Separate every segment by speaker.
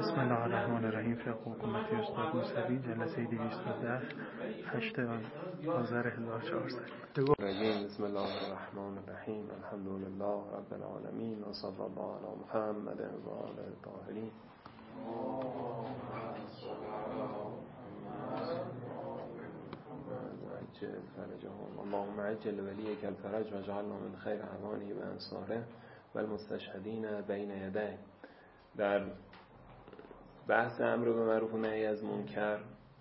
Speaker 1: بسم الله الرحمن الرحیم. فقه حکومتی استاد موسوی، جلسه 210 8 آذر 1400.
Speaker 2: بسم الله الرحمن الرحیم. الحمد لله رب العالمین و صلی الله علی محمد و آله الطاهرین. اللهم عجل ولیک الفرج و جعلنا من خیر اعوانه و انصاره و المستشهدین بین یدیه. در بحث امر به معروف و نهی از منکر،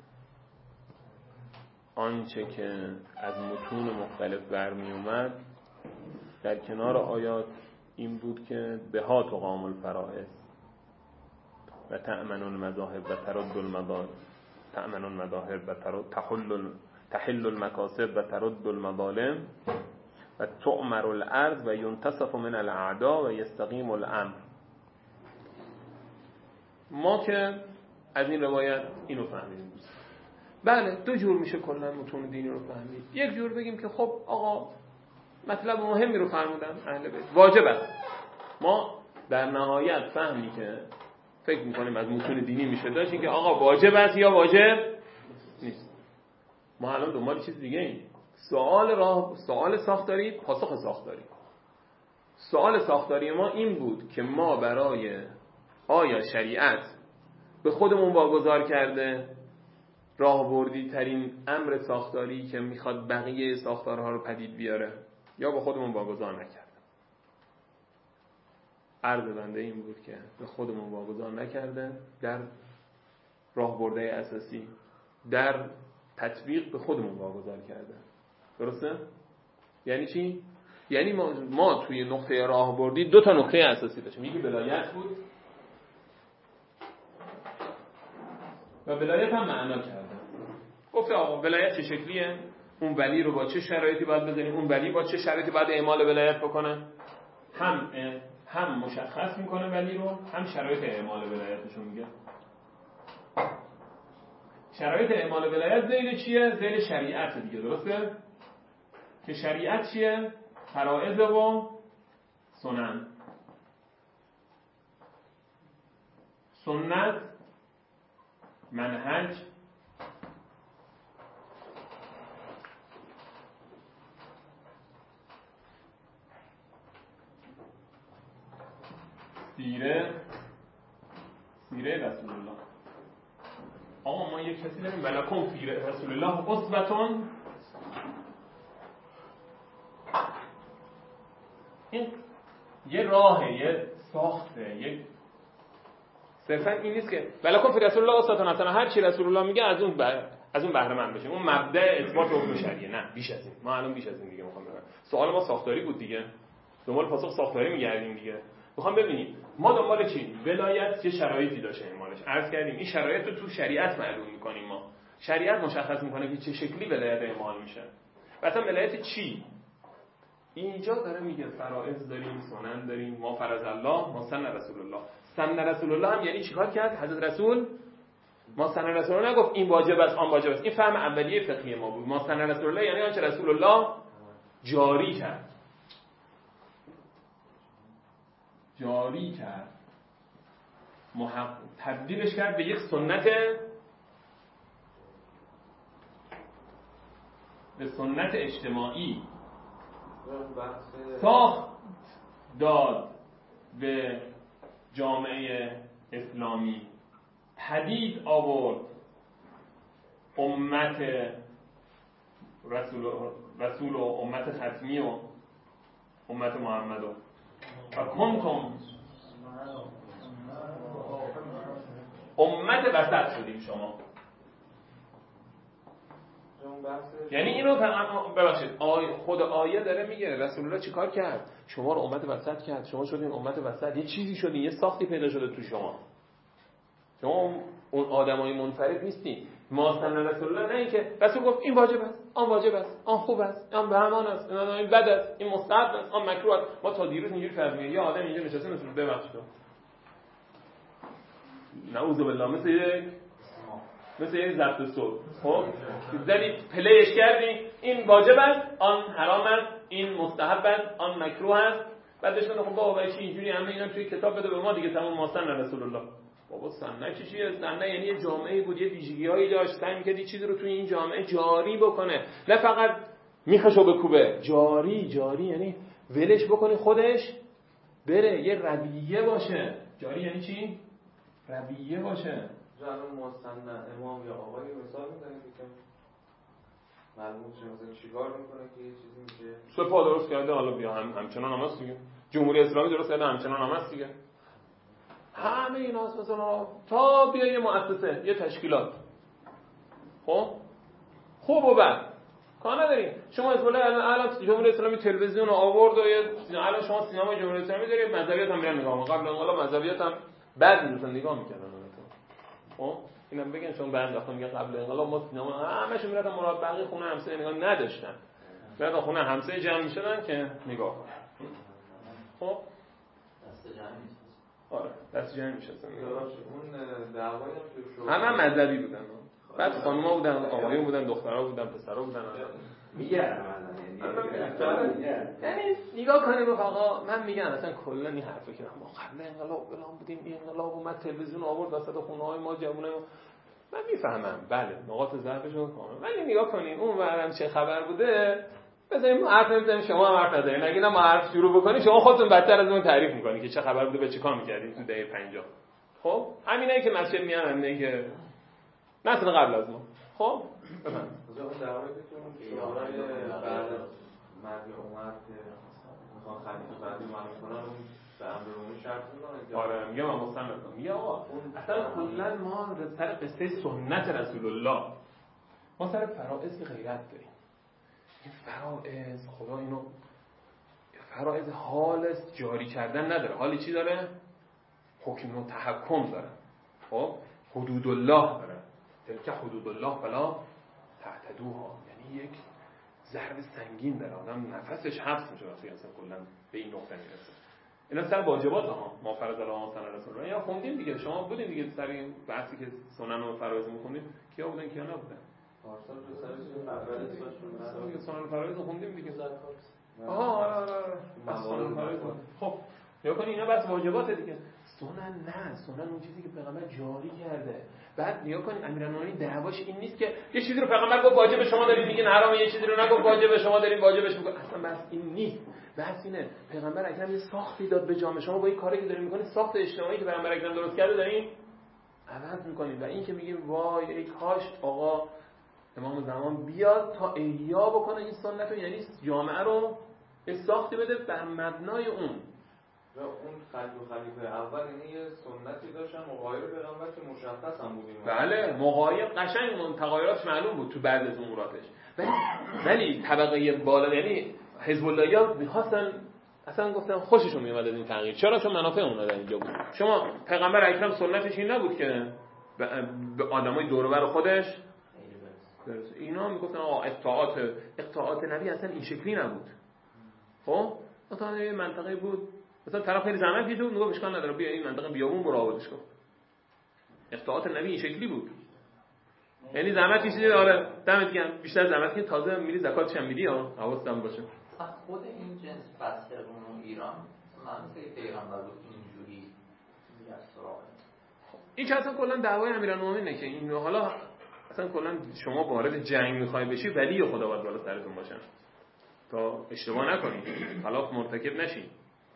Speaker 2: آنچه که از متون مختلف برمی اومد در کنار آیات این بود که بها تقام الفرائض و تأمن المذاهب و ترد المظالم، تأمن المذاهب و تحل المکاسب و ترد المظالم و تؤمر الارض و ينتصف من الاعداء و یستقیم الامر. ما که از این روایت اینو فهمیدیم. بله، دو جور میشه کلا متون دینی رو فهمید. یک جور بگیم که خب آقا مطلب مهمی رو فرمودن اهل بیت، واجب است. ما در نهایت فهمی که فکر میکنیم از متون دینی میشه داشت این که آقا واجب است یا واجب نیست. ما الان دنبال چیز دیگه ایم. سوال ساختاری، پاسخ ساختاری. سوال ساختاری ما این بود که ما برای آیا شریعت به خودمون واگذار کرده راهبردی ترین امر ساختاری که میخواد بقیه ساختارها رو پدید بیاره، یا به خودمون واگذار نکرده؟ عرض بنده این بود که به خودمون واگذار نکرده در راهبرده اساسی، در تطبیق به خودمون واگذار کرده. درسته؟ یعنی چی؟ یعنی ما توی نقطه راهبردی دو تا نقطه اساسی داشتیم. یکی ولایت بود و ولایت هم معنا کرده. گفته آقا ولایت چه شکلیه؟ اون ولی رو با چه شرایطی باید بزنیم؟ اون ولی با چه شرایطی باید اعمال ولایت بکنه؟ هم مشخص میکنه ولی رو، هم شرایط اعمال ولایتشو میگه. شرایط اعمال ولایت ذیل چیه؟ ذیل شریعت دیگه. درسته؟ که شریعت چیه؟ فرائض و سنن. سنت، منهج، سیره رسول الله. آقا ما یک کسی داریم ولکم فی رسول الله اسوة. این یه راهه، یه ساخته، یک صرفا این نیست که ولکم فی رسول الله اسوة حسنه، هر چی رسول الله میگه از اون بهره مند بشیم. اون مبدأ اثبات حکم شرعیه. نه، بیش از این. ما الان بیش از این دیگه میخوام بگم. سوال ما ساختاری بود دیگه، دنبال پاسخ ساختاری میگردیم دیگه. میخوام ببینیم ما دنبال چی؟ ولایت چه شرایطی داشته اعمالش. عرض کردیم این شرایط رو تو شریعت معلوم میکنیم. ما شریعت مشخص میکنه که چه شکلی ولایت اعمال میشه. مثلا ولایت چی؟ اینجا داره میگه فرائض داریم، سنن داریم، ما فرض الله، ما سن رسول الله. سن رسول الله هم یعنی چیکار کرد حضرت رسول؟ ما سن رسول الله نگفت این واجب است آن واجب است. این فهم اولیه فقهی ما بود. ما سن رسول الله یعنی آنچه رسول الله جاری کرد. تبدیلش کرد به یک سنت، به سنت اجتماعی. ساخت داد به جامعه اسلامی، پدید آورد امت رسول و امت ختمی و امت محمد و کنتم امت وسط شدیم شما. یعنی اینو ببخشید خود آیه داره میگه رسول الله چیکار کرد؟ شما رو امت وسط کرد. شما شدین امت وسط، یه چیزی شدین، یه ساختی پیدا شده تو شما. شما اون آدمای منفرد نیستی. ما سن رسول الله نه اینکه رسول گفت این واجب است، آن واجب است، آن خوب است، آن بهمان است، این بد است، این مستحب است، آن مکروه است. ما تا دیروز اینجوری فهمیدیم. یه آدم اینجا نشسته مثل ببخشید نعوذ بالله مثل یک ضبط صوت، خب زدی پلیش کردی این واجب است، آن حرام است، این مستحب است، آن مکروه است. بعد بهش گفتم خب بابا چی اینجوری همه اینا توی کتاب بده به ما دیگه، تمام ما سن رسول الله. بابا سنت چیه؟ سنت یعنی یه جامعه بود، یه ویژگی‌هایی داشت، سعی می‌کرد یه چیزی رو توی این جامعه جاری بکنه، نه فقط میخشو بکوبه. جاری یعنی ولش بکنی خودش بره، یه رویه باشه. جاری یعنی چی؟ رویه باشه.
Speaker 3: الان مستند امام یا آقای مثال میزنید که معلوم شه مثلا چیکار میکنه که یه چیزی میشه
Speaker 2: سپاه درست کرده، حالا بیا همچنان هم هست دیگه، جمهوری اسلامی درست کرده همچنان هم هست دیگه. همه این هست مثلا تا بیا یه مؤسسه، یه تشکیلات، خب خوب و بد کار نداریم. شما از بالا الان جمهوری اسلامی تلویزیون رو آورد و الان شما سینما جمهوری اسلامی دارید، مذهبیات هم میرن نگاه میکنن. قبل انقلاب مذهبیات هم بعد میرسن نگاه میکردن. خب اینم بگن چون بعد وقتا میگن قبل انقلاب ما سینما همه‌شون میرفتن مربعی خونه همسایه نگاه نداشتن، میرفتن خونه همسایه جمع میشدن که نگاه کنن. خب
Speaker 3: دست جمعی
Speaker 2: آره دست جمعی میشستن.
Speaker 3: اون دعوایی هم که
Speaker 2: همه مذهبی بودن، بعد خانوما بودن، آقایون بودن، دخترها بودن، پسرها بودن.
Speaker 4: میگردم
Speaker 2: یعنی نگاه کنیم آقا، من میگم اصلا کلا این حرفه که ما قبل انقلاب فلان بودیم، این انقلاب اومد تلویزیون آورد وسط خونه‌های ما جوونای ما. من میفهمم بله نقاط ضعفشون کاملا، ولی نگاه کنین اون ورم چه خبر بوده. بذاریم حرف نمیزنیم، شما هم حرف نزنید. اگه ما حرف شروع بکنیم شما خودتون بدتر از اون تعریف میکنید که چه خبر بوده، به چه کار میکردید تو دهه 50. خب همینایی که مسجد میان، همینایی که مثلا قبل از ما. خب بفهم
Speaker 3: اون دعوایی که اون شورای بعد مرگ عمر که میخوان خلیفه بعدی معلوم کنن، اون به امر عمومی شرط میکنن.
Speaker 2: آره میگم من مستند میگم آقا اصلا کلا ما سر قصه سنت رسول الله، ما سر فرائض غیرت داریم. این فرائض خدا اینو فرائض حال جاری کردن نداره، حالی چی داره؟ حکم و تحکم داره. خب حدود الله داره، تلک حدود الله فلا تعتدوها، یعنی یک ضرب سنگین داره، آدم نفسش حبس میشه وقتی اصلا کلا به این نقطه میرسه. اینا سر واجبات ها، ما فرض الله سنن رسول الله یا خوندیم دیگه، شما بودین دیگه سر این بحثی که سنن و فرایض میخوندیم، کیا بودن کیا نبودن؟
Speaker 3: پارسال رو سرش
Speaker 2: سنن فرایض خوندیم دیگه. آره سنن فرایض. خب یا کنی اینا بس واجباته دیگه. سنن نه، سنن اون چیزی که پیغمبر جاری کرده. بعد نیا کنید امیرالمومنین دعواش این نیست که یه چیزی رو پیغمبر گفت واجب شما دارید میگین حرامه، یه چیزی رو نگفت واجب شما دارید واجبش میگین. اصلا بس این نیست. بس اینه پیغمبر اکرم یه ساختی داد به جامعه، شما با این کاری که دارین میکنید ساخت اجتماعی که پیغمبر اکرم درست کرده دارین عوض میکنید. و این که میگیم وای ای کاش آقا امام زمان بیاد تا احیا بکنه این سنت رو، یعنی جامعه رو یه ساختی بده بر مبنای اون.
Speaker 3: و اون خلیفه اول یعنی یه سنتی داشتن مغایر پیغمبر که مشخص هم بودیم.
Speaker 2: بله مغایر قشنگ اون تغییراتش معلوم بود تو بعضی از اموراتش، ولی طبقه بالا یعنی حزب اللهیا می‌خواستن، اصلا گفتن خوششون میومد از این تغییر. چرا؟ چون منافع اونا در اینجا بود. شما پیغمبر اکرم سنتش این نبود که به آدمای دور و بر خودش برسه. اینا میگفتن آقا اقطاعات نبی اصلا این شکلی نبود. خب مثلا یه منطقه بود، مثلا طرف خیلی زحمت کشید میگه اشکال نداره بیا این منطقه بیابون برو آبادش کن. اقطاعات نبی این شکلی بود، یعنی زحمت کشیدی آره دمت گرم، بیشتر زحمت کشیدی تازه میری زکاتش هم میدی ها، حواستم باشه.
Speaker 5: خود این جنس فسقون ایران منطقه پیغمبر بود اینجوری چیزی از سراغ
Speaker 2: این که اصلا کلا دعوای امیرالمومنینه که این حالا اصلا کلا شما وارد جنگ میخوای بشی ولی خدا باید بالا سرتون باشن تا اشتباه نکنید، خلاف مرتکب نشین.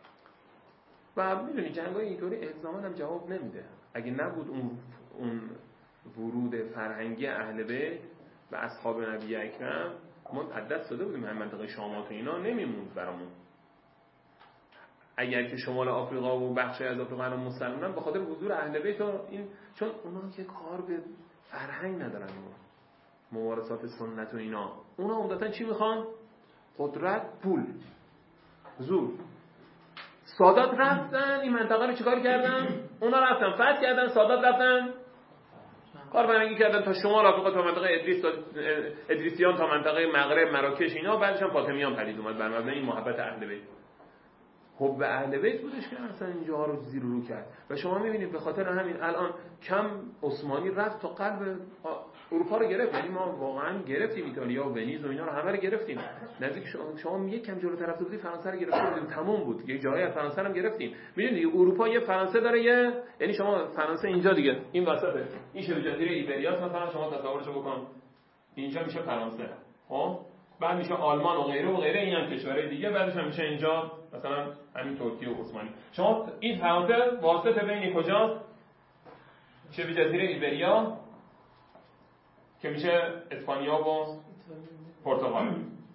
Speaker 2: و میدونی جنگای اینطوری الزاما هم جواب نمیده. اگه نبود اون ورود فرهنگی اهل بیت و اصحاب نبی اکرم، ما از دست داده بودیم. هم منطقه شامات و اینا نمیموند برامون. اگر که شمال آفریقا و بخشی از آفریقا الان مسلمانن به خاطر حضور اهل بیت و این، چون اونا که کار به فرهنگ ندارن، ممارسات سنت و اینا، اونا عمدتاً چی میخوان؟ قدرت، پول، زور. سادات رفتن این منطقه رو چیکار کردن؟ اونا رفتن فتح کردن، سادات رفتن کار فرهنگی کردن تا شمال آفریقا، تا منطقه ادریسیان، تا منطقه مغرب، مراکش اینا، بعدش هم فاطمیان پدید اومد بر مبنای این محبت اهل بیت. حب اهل بیت بودش که اصلا اینجاها رو زیر رو کرد. و شما میبینید به خاطر همین الان کم عثمانی رفت تا قلب اروپا رو گرفت. یعنی ما واقعا گرفتیم ایتالیا و ونیز و اینا رو همه رو گرفتیم. نزدیک شما یک کم جلوتر رفته بودی فرانسه رو گرفته بودیم، تموم بود. یه جایی از فرانسه هم گرفتیم. میدونید دیگه اروپا یه فرانسه داره، یعنی شما فرانسه اینجا دیگه این وسطه، این شبه جزیره ایبریاس مثلا شما تصورشو بکن، اینجا میشه فرانسه، خب بعد میشه آلمان و غیره این هم کشورهای دیگه، بعدش هم میشه اینجا مثلا همین ترکیه و عثمانی. شما این فرانسه واسطه بین کجاست؟ شبه جزیره ایبریا که میشه اسپانیا و پرتغال،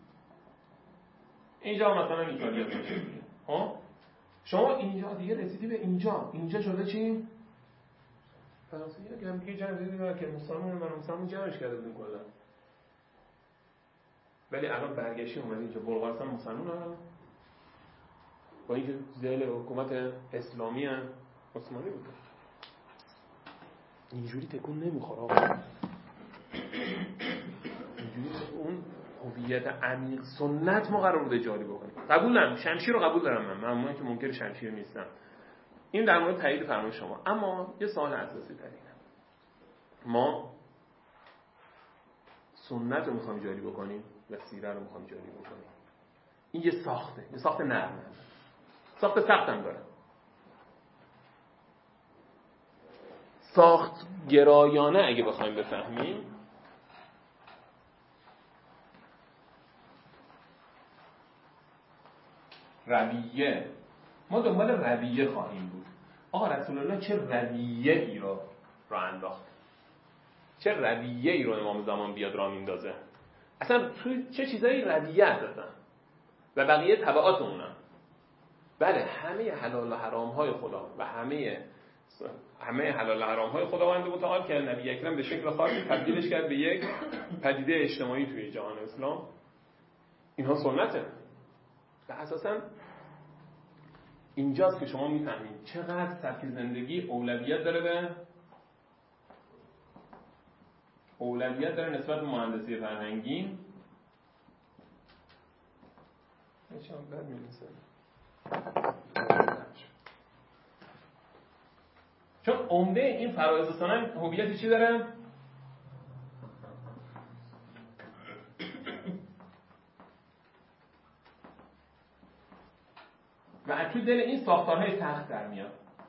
Speaker 2: اینجا مثلا ایتالیا میشه. ها شما اینجا دیگه رسیدی به اینجا شده چی؟ فرانسه یه گمگی جمع دیدیم که مسلمان جمعش کرده بودیم کلا. ولی الان برگشتی اومدی اینجا بلغارستان مسلمان هم با اینکه زیل حکومت اسلامی هم عثمانی بود. اینجوری تکون نمیخوره آقا. اینجوری اون هویت عمیق سنت ما قرار بوده جاری بکنیم. قبولم، شمشیر رو قبول دارم من که منکر شمشیر نیستم. این در مورد تایید فرمان شما. اما یه سوال اساسی تر اینه، ما سنت رو میخوایم جاری بکنیم و سیره رو میخوایم جاری بکنیم. این یه ساخت نرمه، ساخت سخت هم داره. ساخت گرایانه اگه بخوایم بفهمیم، رویه، ما دنبال رویه خواهیم بود. آقا رسول الله چه رویه ای رو انداخت، چه رویه ای رو امام زمان بیاد را میندازه، اصلا توی چه چیزایی رویه دادن و بقیه تبعات اونم. بله همه حلال و حرام های خدا و همه حلال و حرام های خداوند متعال که نبی اکرم به شکل خاصی تبدیلش کرد به یک پدیده اجتماعی توی جهان اسلام. اینها سنته و اساساً اینجاست که شما میفهمید چقدر سبک زندگی اولویت داره نسبت به مهندسی فرهنگی. چون عمده این فرایض سنن هویتی چی داره؟ و از توی دل این ساختارهای سخت در میاد.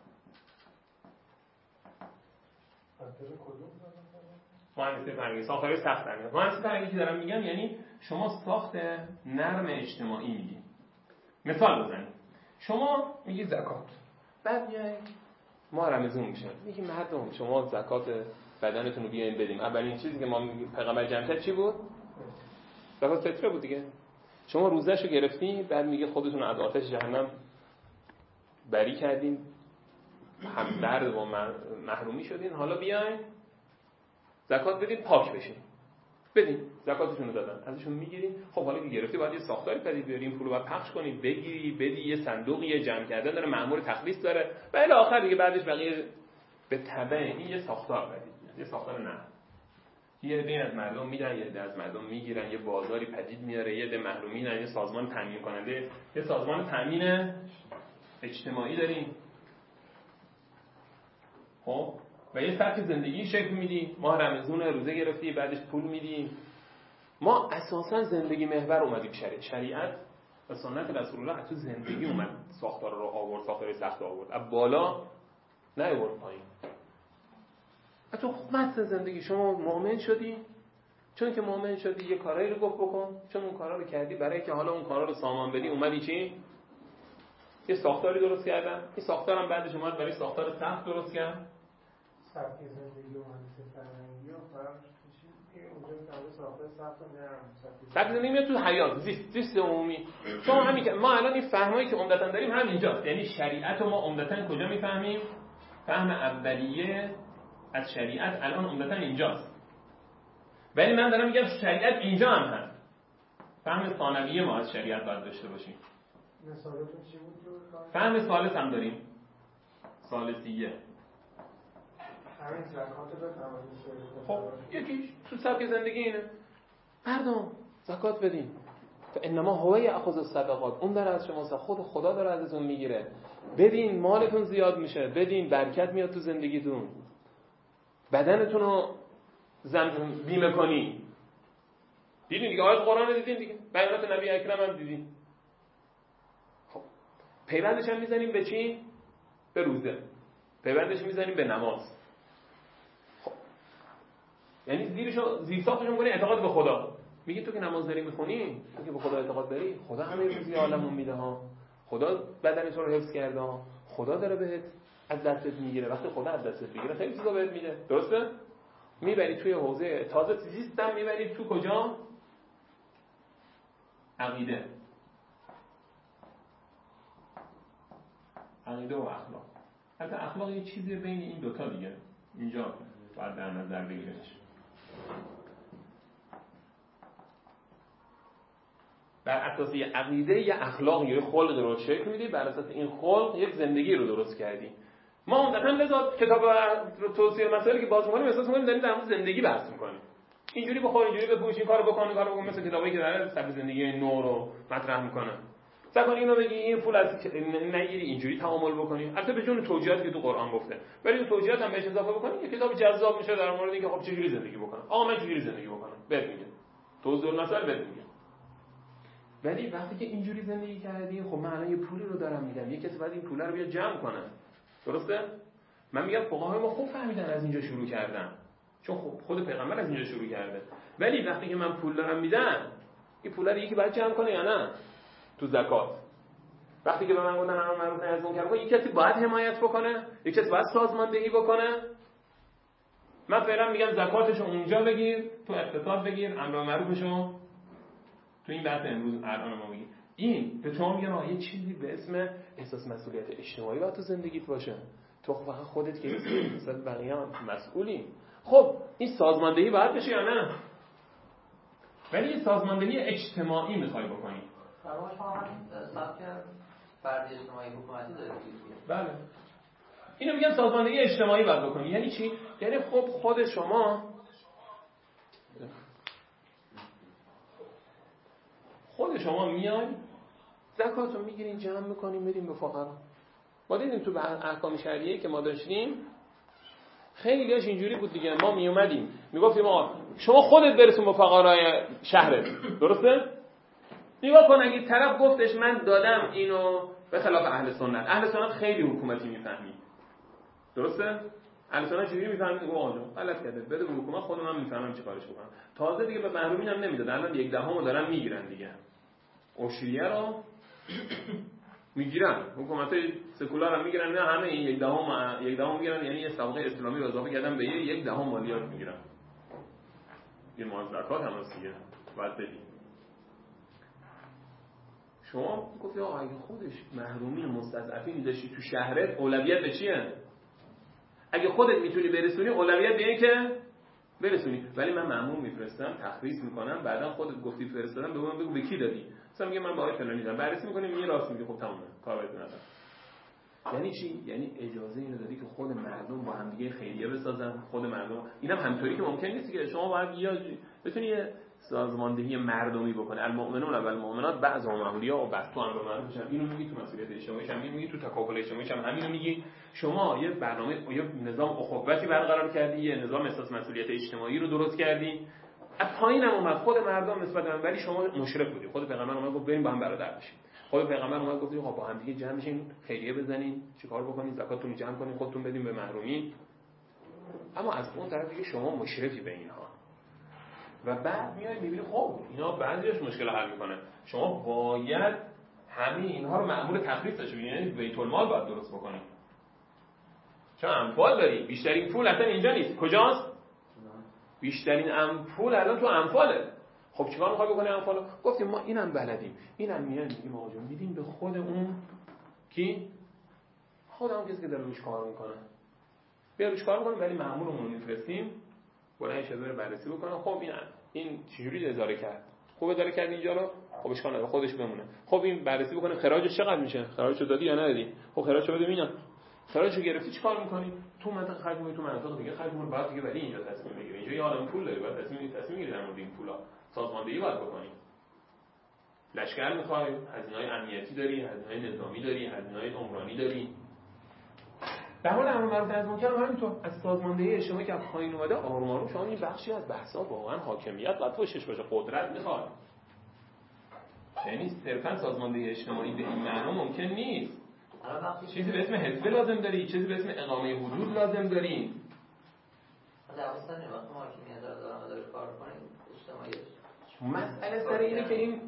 Speaker 2: مهندسی فرهنگی ساختارهای سخت در میاد. مهندسی فرهنگی که دارم میگم یعنی شما ساخت نرم اجتماعی میگی. مثال بزنید، شما میگی زکات، بعد میای ما رمضان میشه میگی مردم شما زکات بدنتون رو بیاین بدیم. اولین چیزی که ما پیغمبر جمع کرد چی بود؟ زکات فطره بود دیگه. شما روزهشو گرفتی، بعد میگه خودتون از آتش جهنم بری کردین، هم درد و محرومی شدین، حالا بیاین زکات بدین پاک بشین. بدین زکاتشون رو دادن، ازشون میگیرین. خب حالا که گرفتی باید یه ساختاری پدید بیارین، پولو باید پخش کنی، بگیری بدی، یه صندوقی جمع کردن داره، مأمور تخلیص داره و الی آخر دیگه بعدش بقیه به تبع این یه ساختار پدید میاد، یه ساختار نه. یه عده از مردم میدن، یه عده از مردم میگیرن، یه بازاری پدید میاره، یه عده محرومین، یه سازمان تامین کننده، یه سازمان تامین اجتماعی داریم. خب و یه سبک زندگی شکل میدی. ماه رمضان روزه گرفتی، بعدش پول میدی. ما اساسا زندگی محور اومدیم. شریعت و سنت رسول الله تو زندگی اومد ساختار رو آورد، ساختار سخت آورد، از بالا نه آورد پایین. تو متن زندگی شما مؤمن شدی، چون که مؤمن شدی یه کارایی رو گفت بکن، چون اون کارا رو کردی، برای که حالا اون کارا رو سامان بدی اومدی چی؟ یه ساختاری درست کردن. این ساختار هم بعدش اومد برای ساختار سخت درست کرد.
Speaker 1: سبک زندگی و مهندسی فرهنگی و فرق چیه؟ اونجا میگه ساختار سخت و نرم.
Speaker 2: سبک زندگی میاد تو حیات، زیست عمومی. شما همین که ما الان این فهمایی که عمدتاً داریم همینجاست. یعنی شریعت رو ما عمدتاً کجا میفهمیم؟ فهم اولیه از شریعت الان عمدتاً اینجاست. ولی من دارم میگم شریعت اینجا هم هست. فهم ثانویه ما از شریعت باید داشته باشیم.
Speaker 1: مثالتون چی بود؟
Speaker 2: فهم ثالث هم داریم. ثالثیه.
Speaker 1: همین زکات رو
Speaker 2: خب یکیش تو سبک زندگی اینه. مردم زکات بدین. فانما هو یاخذ الصدقات، اون داره از شما، خود خدا داره ازتون میگیره. بدین مالتون زیاد میشه، بدین برکت میاد تو زندگیتون، بدنتون رو بیمه کنی. دیدین دیگه آیات قرآن رو دیدین دیگه، بیانات نبی اکرم هم دیدین. خب پیوندش هم میزنیم به چی؟ به روزه. پیوندش میزنیم به نماز. خب یعنی زیر ساختش می‌کنی اعتقاد به خدا. میگه تو که نماز داری میخونی، تو که به خدا اعتقاد داری، خدا همه روزی عالمون میده ها، خدا بدن تو رو حفظ کرده ها، خدا داره بهت از دستت میگیره. وقتی خدا از دستت میگیره خیلی چیزا بهت میده، درسته؟ میبری توی حوزه تازه زیستم، میبری تو کجا؟ عقیده و اخلاق. حتی اخلاق یه چیزی بین این دوتا دیگه اینجا باید در نظر بگیرش. بر اساس یه عقیده یه اخلاق یه خلق رو شکل میدی، بر اساس این خلق یک زندگی رو درست کردی. ما عمدتاً لذا کتاب توصیه مسائلی که باز می‌کنیم احساس می‌کنیم داریم در مورد زندگی بحث می‌کنیم. اینجوری بخور، اینجوری بپوش، این کارو بکن، کارو بکن، مثل کتابایی که داره سبک زندگی نو رو مطرح می‌کنه. مثلا اینو بگی این پول از نگیری، اینجوری تعامل بکنی. البته به جون توجیهاتی که تو قرآن گفته، ولی تو توجیهات هم بهش اضافه بکنی یه کتاب جذاب میشه در مورد اینکه خب چجوری زندگی بکنم. آقا من چجوری زندگی بکنم؟ بهت میگه. توضیح المثل بهت میگه. ولی وقتی که اینجوری زندگی کردی، خب من الان یه پولی رو دارم میدم، یه کسی باید این پولا رو بیا جمع کنه. درسته؟ من میگم فقهای ما خوب فهمیدن از اینجا شروع کردن، چون خود پیغمبر از اینجا شروع کرده. ولی وقتی که من پول دارم میدم، این پولا رو یکی باید جمع کنه یا نه؟ تو زکات وقتی که به من گفتن امر معروف نهی از منکر، یک کسی باید حمایت بکنه، یک کسی باید سازماندهی بکنه. من فعلا میگم زکاتشو اونجا بگیر، تو اقتصاد بگیر، امر معروفشو تو این بحث امروز الان ما میگیم. این به شما میگم یه چیزی به اسم احساس مسئولیت اجتماعی باید تو زندگیت باشه. تو فقط خودت که نیستی، مثلا بقیه هم مسئولین. خب این سازماندهی باید بشه یا نه؟ ولی این سازماندهی اجتماعی میخوای بکنی.
Speaker 5: برای شما همین سبک فردی اجتماعی حکومتی دارید.
Speaker 2: بله. اینو میگم سازماندهی اجتماعی باید بکنی. یعنی چی؟ یعنی خب خود شما میای زکاتو میگیرین، جمع میکنین، میدین به فقرا. ما دیدیم تو احکام شرعیه که ما داشتیم خیلیش اینجوری بود دیگه. ما میومدیم میگفتیم شما خودت برسون به فقرای شهرت، درسته؟ نگاه کن اگه طرف گفتش من دادم اینو به خلاف اهل سنت خیلی حکومتی میفهمید، درسته؟ اهل سنت چجوری میفهمید؟ آقا غلط کرده، بده به حکومت، خودم هم میفهمم چه کارش بکنم. تازه دیگه به محرومین هم نمیداد، الان 1/10 دارن میگیرن دیگه. عشریه رو میگیرن، حکومتای سکولار هم میگیرن، نه همه این 1/10 میگیرن، یعنی یه طبقه اسلامی رو اضافه کردن به 1/10 مالیات میگیرن. این مال زکات هم هست دیگه، باید بدی. شما گفتی آقا اگه خودش محرومین مستضعفین داشتی تو شهرت، اولویت به چیه؟ اگه خودت میتونی برسونی، اولویت به اینه که برسونی. ولی من مأمور میفرستم، تخریص میکنم، بعدا خودت گفتی فرستادم، به من بگو به کی دادی. مثلا میگه من به آقای فلانی دادم، بررسی میکنیم، میگه راست میگه، خب تمومه، کار بهت ندارم. یعنی چی؟ یعنی اجازه اینو دادی که خود مردم با هم دیگه خیریه بسازن، خود مردم. اینم همینطوری که ممکن نیست که شما باید یا بتونی سازماندهی مردمی بکنه. المؤمنون و المؤمنات بعضهم اولیاء و بعض تو امر معروف میشن. اینو میگی تو مسئولیت اجتماعی، هم میگی تو تکافل اجتماعی، هم همینو میگی. شما یه برنامه، یه نظام اخوتی برقرار کردی، یه نظام احساس مسئولیت اجتماعی رو درست کردی. از پایین هم اومد خود مردم نسبت به من، ولی شما مشرف بودی. خود پیغمبر اومد گفت بریم با هم برادر بشیم. خود پیغمبر اومد گفت آقا با هم دیگه جمع بشین، خیریه بزنین، چیکار بکنین، زکاتتون رو جمع کنین، خودتون بدین به محرومین. اما از اون طرف دیگه شما مشرفی به اینها. و بعد میای میبینی خب اینا بعضیش مشکل حل میکنه. شما باید همه اینها رو مأمور تخریص بشی، یعنی بیت المال باید درست بکنی. چون اموال داری، بیشترین پول اصلا اینجا نیست. کجاست؟ بیشترین پول الان تو امواله. خب چیکار میخوای بکنی اموالو؟ گفتیم ما اینم بلدیم، اینم میگیم آقا جون میدیم به خود اون کی؟ خود اون کسی که داره روش کار میکنه. بیا روش کار میکنه، ولی مأمورمون میفرستیم بلند شه بره بررسی بکنه. خب این چجوری اداره کرد؟ خوب اداره کرد اینجا رو؟ خب اشکال نداره، خودش بمونه. خب این بررسی بکنه خراجش چقدر میشه؟ خراجشو دادی یا ندادی؟ خب خراجشو بده ببینم. خراجشو گرفتی چیکار میکنی؟ تو منطقه خرج می‌کنی، تو مناطق دیگه خرج می‌کنی، بعد دیگه ولی اینجا تصمیم بگیری. اینجا یه عالم پول داری، بعد تصمیم می‌گیری در مورد این پولا. سازماندهی باید بکنی. لشکر میخوای، هزینه‌های امنیتی داری، هزینه‌های نظامی داری، هزینه‌های عمرانی داری. در مورد امر معروف نهی از منکر هم همینطور. از سازماندهی اجتماعی که از پایین اومده آروم آروم شما این بخشی از بحث‌ها واقعا حاکمیت باید پشتش باشه، قدرت میخواد. یعنی صرفا سازماندهی اجتماعی به این معنا ممکن نیست. چیزی به اسم حزب لازم داری، چیزی به اسم اقامه حدود لازم داری.
Speaker 5: دوستان وقتی حاکمیت داره کار کنه اجتماعی
Speaker 2: مسئله سر اینه که این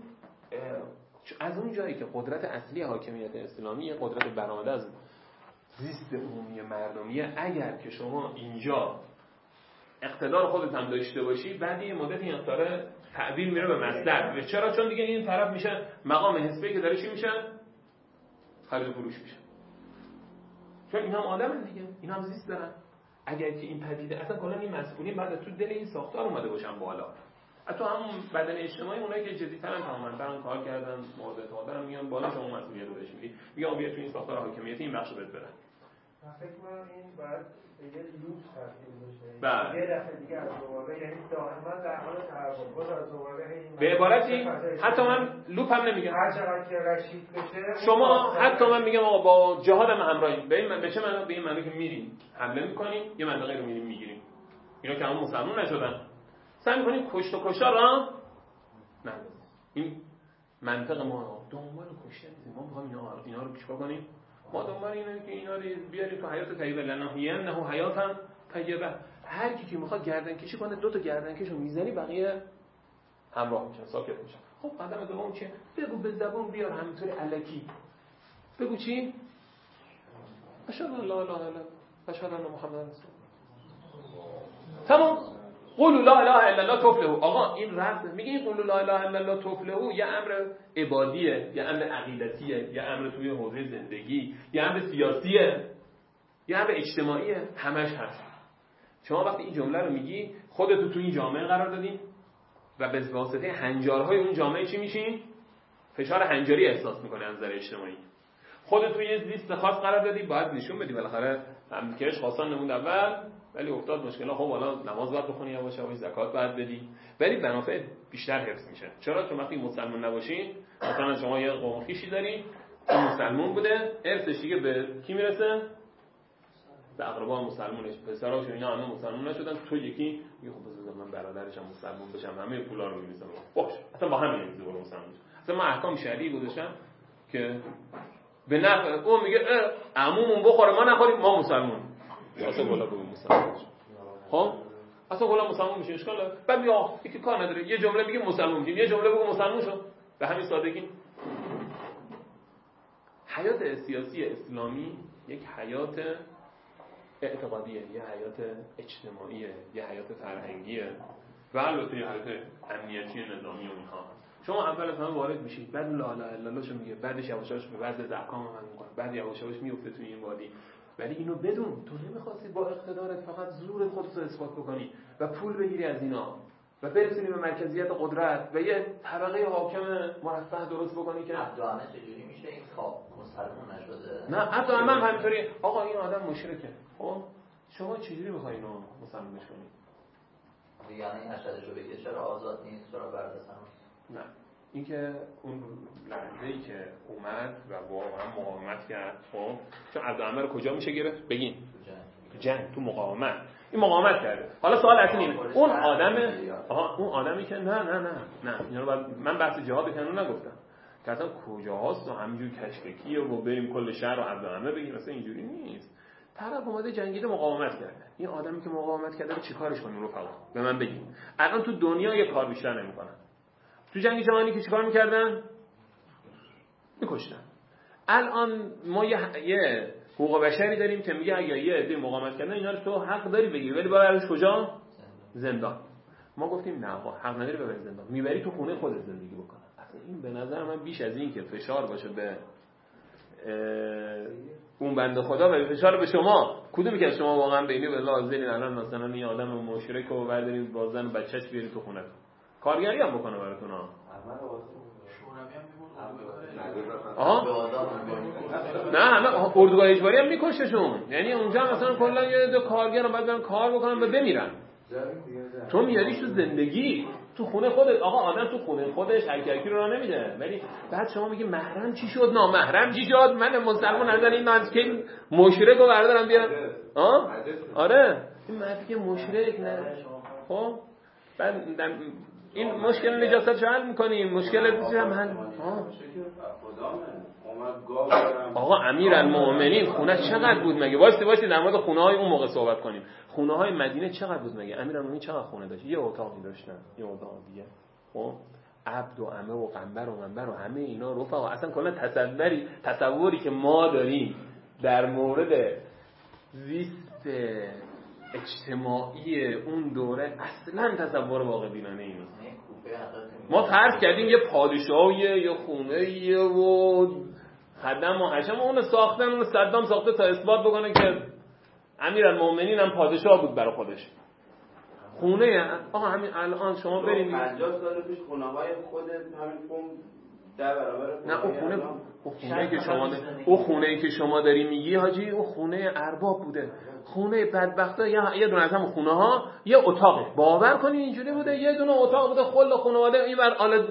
Speaker 2: از اون جایی که قدرت اصلی حاکمیت اسلامی قدرت برآمده از زیست عمومی مردمیه، اگر که شما اینجا اقتدار خودت هم داشته باشی بعد یه مدت این اقتدار تعبیر میره به مصدر. چرا؟ چون دیگه این طرف میشه مقام حزبی که داره چی میشه؟ خرید و فروش میشه. چون اینا هم آدمن دیگه، اینا هم زیست دارن. اگر که این پدیده اصلا کلا این مسئولین بعد تو دل این ساختار اومده باشن بالا، حتی همون بدن اجتماعی اونایی که جدی‌ترن تماماً کار کردن مورد اعتماد دارن میان بالا، شما مسئولیت رو بهش میدی، میگم بیا تو این ساختار حاکمیتی این بخشو بهت بدن.
Speaker 4: فکر کنم این بعد دیگه لوپ تبدیل بشه.
Speaker 2: بله.
Speaker 4: یه دفعه دیگه از دوباره، یعنی دائما در حال تحول بود از دوباره این
Speaker 2: به عبارتی حتی من لوپ هم نمیگم.
Speaker 4: هر چقدر که رشید بشه
Speaker 2: شما حتی من میگم آقا با جهاد هم همراهیم. به چه معنی؟ به این معنی که میریم حمله میکنیم یه منطقه رو میریم میگیریم. اینا که هم مسلمان نشدن. سعی میکنیم کشت و کشتار را نه. این منطق ما دنبال کشتن نیستیم. ما میخوایم اینا رو چیکار کنیم؟ ما دنبال اینه که اینا رو بیاریم تو حیات طیبه، لنحیینه حیاتا طیبه. هر کی که میخواد گردن کشی کنه دو تا گردن کشو میزنی بقیه همراه میشن، ساکت میشن. خب قدم دوم چیه؟ بگو به زبون بیار همینطوری الکی. بگو چی؟ اشهد ان لا اله الا الله اشهد ان محمد رسول الله. تمام. قولوا لا اله الا الله تفلحوا. آقا این رد میگه این قولوا لا اله الا الله تفلحوا یه امر عبادیه، یه امر عقیدتیه، یه امر توی حوزه زندگی، یه امر سیاسیه، یه امر اجتماعیه، همش هست. شما وقتی این جمله رو میگی خودتو تو این جامعه قرار دادین و به واسطه هنجارهای اون جامعه چی میشین؟ فشار هنجاری احساس میکنی از نظر اجتماعی. خودتو یه زیست خاص قرار دادی، باید نشون بدی بالاخره مملکتش خواستان نموند اول ولی افتاد مشکل. خب حالا نماز باید بخونی یواش یواش، زکات باید بدی، ولی منافع بیشتر حفظ میشه. چرا؟ چون وقتی مسلمان نباشین، مثلا شما یه قوم خویشی داری اون مسلمان بوده، ارثش دیگه به کی میرسه؟ به اقربا مسلمانش، پسراش و اینا همه مسلمان نشدن، تو یکی میگه خب بذار من برادرشم مسلمان بشم، همه پولا رو می‌ریزم. باش اصلا با همین نمی‌ذاره مسلمان. اصلا من احکام شرعی گذاشتم که به نفع اون میگه عمومون بخوره ما نخوریم، ما مسلمان. اصلا بالا بگو مسلمان. خب اصلا بالا مسلمان میشه اشکال نداره. بعد میگه یکی کار نداره، یه جمله میگه مسلمان میشیم، یه جمله بگو مسلمان شو. به همین سادگی. حیات سیاسی اسلامی یک حیات اعتقادیه، یه حیات اجتماعیه، یه حیات فرهنگیه و البته یه حیات امنیتی نظامی و اینها. شما اول از همه وارد میشید، بعد لا اله الا الله شو میگه، بعدش یواش یواش به وضع احکام عمل میکنه، بعد یواش یواش میفته توی این وادی. ولی اینو بدون تو نمیخواستی با اقتدارت فقط زور خودت رو اثبات بکنی و پول بگیری از اینا و برسونی به مرکزیت قدرت و یه طبقه حاکم مرفه درست بکنی که
Speaker 5: عبدالعمه چجوری میشه این خواب مسلمان نشده؟
Speaker 2: نه عبدالعمه هم همینطوری. آقا این آدم مشرکه، خب شما چجوری میخوای اینو مسلمانش کنی؟
Speaker 5: یعنی اشهدشو بگه چرا آزاد نیست، چرا بردستم؟
Speaker 2: نه، اینکه اون لحظه‌ای که اومد و واقعا مقاومت کرد، خب چون عبدالعمه رو کجا میشه گرفت؟ بگین تو جنگ، تو مقاومت. این مقاومت کرده. حالا سوال اصلی اینه اون آدمی که نه اینا رو من بحث جهاد کنون نگفتم که اصلا کجاست و همینجور کشککیه و بریم کل شهر رو عبدالعمه بگیم، اصلا اینجوری نیست. طرف اومده جنگیده مقاومت کرده. این آدمی که مقاومت کرده رو چیکارش کنیم رفقا؟ به من بگین. الان تو دنیا یه کار بیشتر نمی‌کنن. تو جنگ جهانی که چیکار می‌کردن؟ می‌کشتن. الان ما یه حقوق بشری داریم که میگه اگه یه عده مقاومت کردن اینا رو تو حق داری بگیری، ولی برایش کجا؟ زندان. ما گفتیم نه آقا حق نداری ببری زندان، میبری تو خونه خودت زندگی بکن. اصلا این به نظر من بیش از این که فشار باشه به اون بنده خدا و فشار به شما، کدومی که شما واقعا بینی به لازمین الان مثلا یه آدم مشرک رو بردارید با زن و بچه‌ش بیارید تو خونه، کارگری هم بکنه براتون ها. نه اردوگاه اجباری هم میکششون، یعنی اونجا مثلا کلا یه دو کارگر بعد برن کار بکنن و بمیرن. تو میاریش تو زندگی، تو خونه خودت. آقا آدم تو خونه خودش هرکی رو راه نمیده، ولی بعد شما میگی محرم چی شد، نامحرم چی شد، من مسلمان نزن این از که مشرک رو بردارم بیارم. آره این مردی که مشرک نه. خب بعد این مشکل نجاست رو حل میکنیم، مشکل دیگه هم حل. آقا امیرالمومنین خونه چقدر بود مگه؟ واسه در مورد خونه های اون موقع صحبت کنیم. خونه های مدینه چقدر بود مگه؟ امیرالمومنین چقدر خونه داشت؟ یه اتاقی داشتن، یه اتاق دیگه. خب عبد و عمه و قنبر و منبر و همه اینا رفقا، اصلا کلا تصوری که ما داریم در مورد زیست اجتماعی اون دوره اصلا تصور واقع بینانه ای نیست. ما فرض کردیم یه پادشاهیه، یه خونه‌ایه و خدم و حشم، اون ساختن، اون صدام ساخته تا اثبات بکنه که امیرالمومنین هم پادشاه بود برای خودش. خونه آقا همین الان شما برید
Speaker 6: 50 سال پیش خونه‌های خود همین قوم 10 برابر.
Speaker 2: نه اون خونه‌ای که شما داری میگی حاجی، اون خونه ارباب بوده. خونه بدبختا یه دونه از همون خونه‌ها یه اتاقه، باور کنی اینجوری بوده، یه دونه اتاق بوده، خل خانواده اینور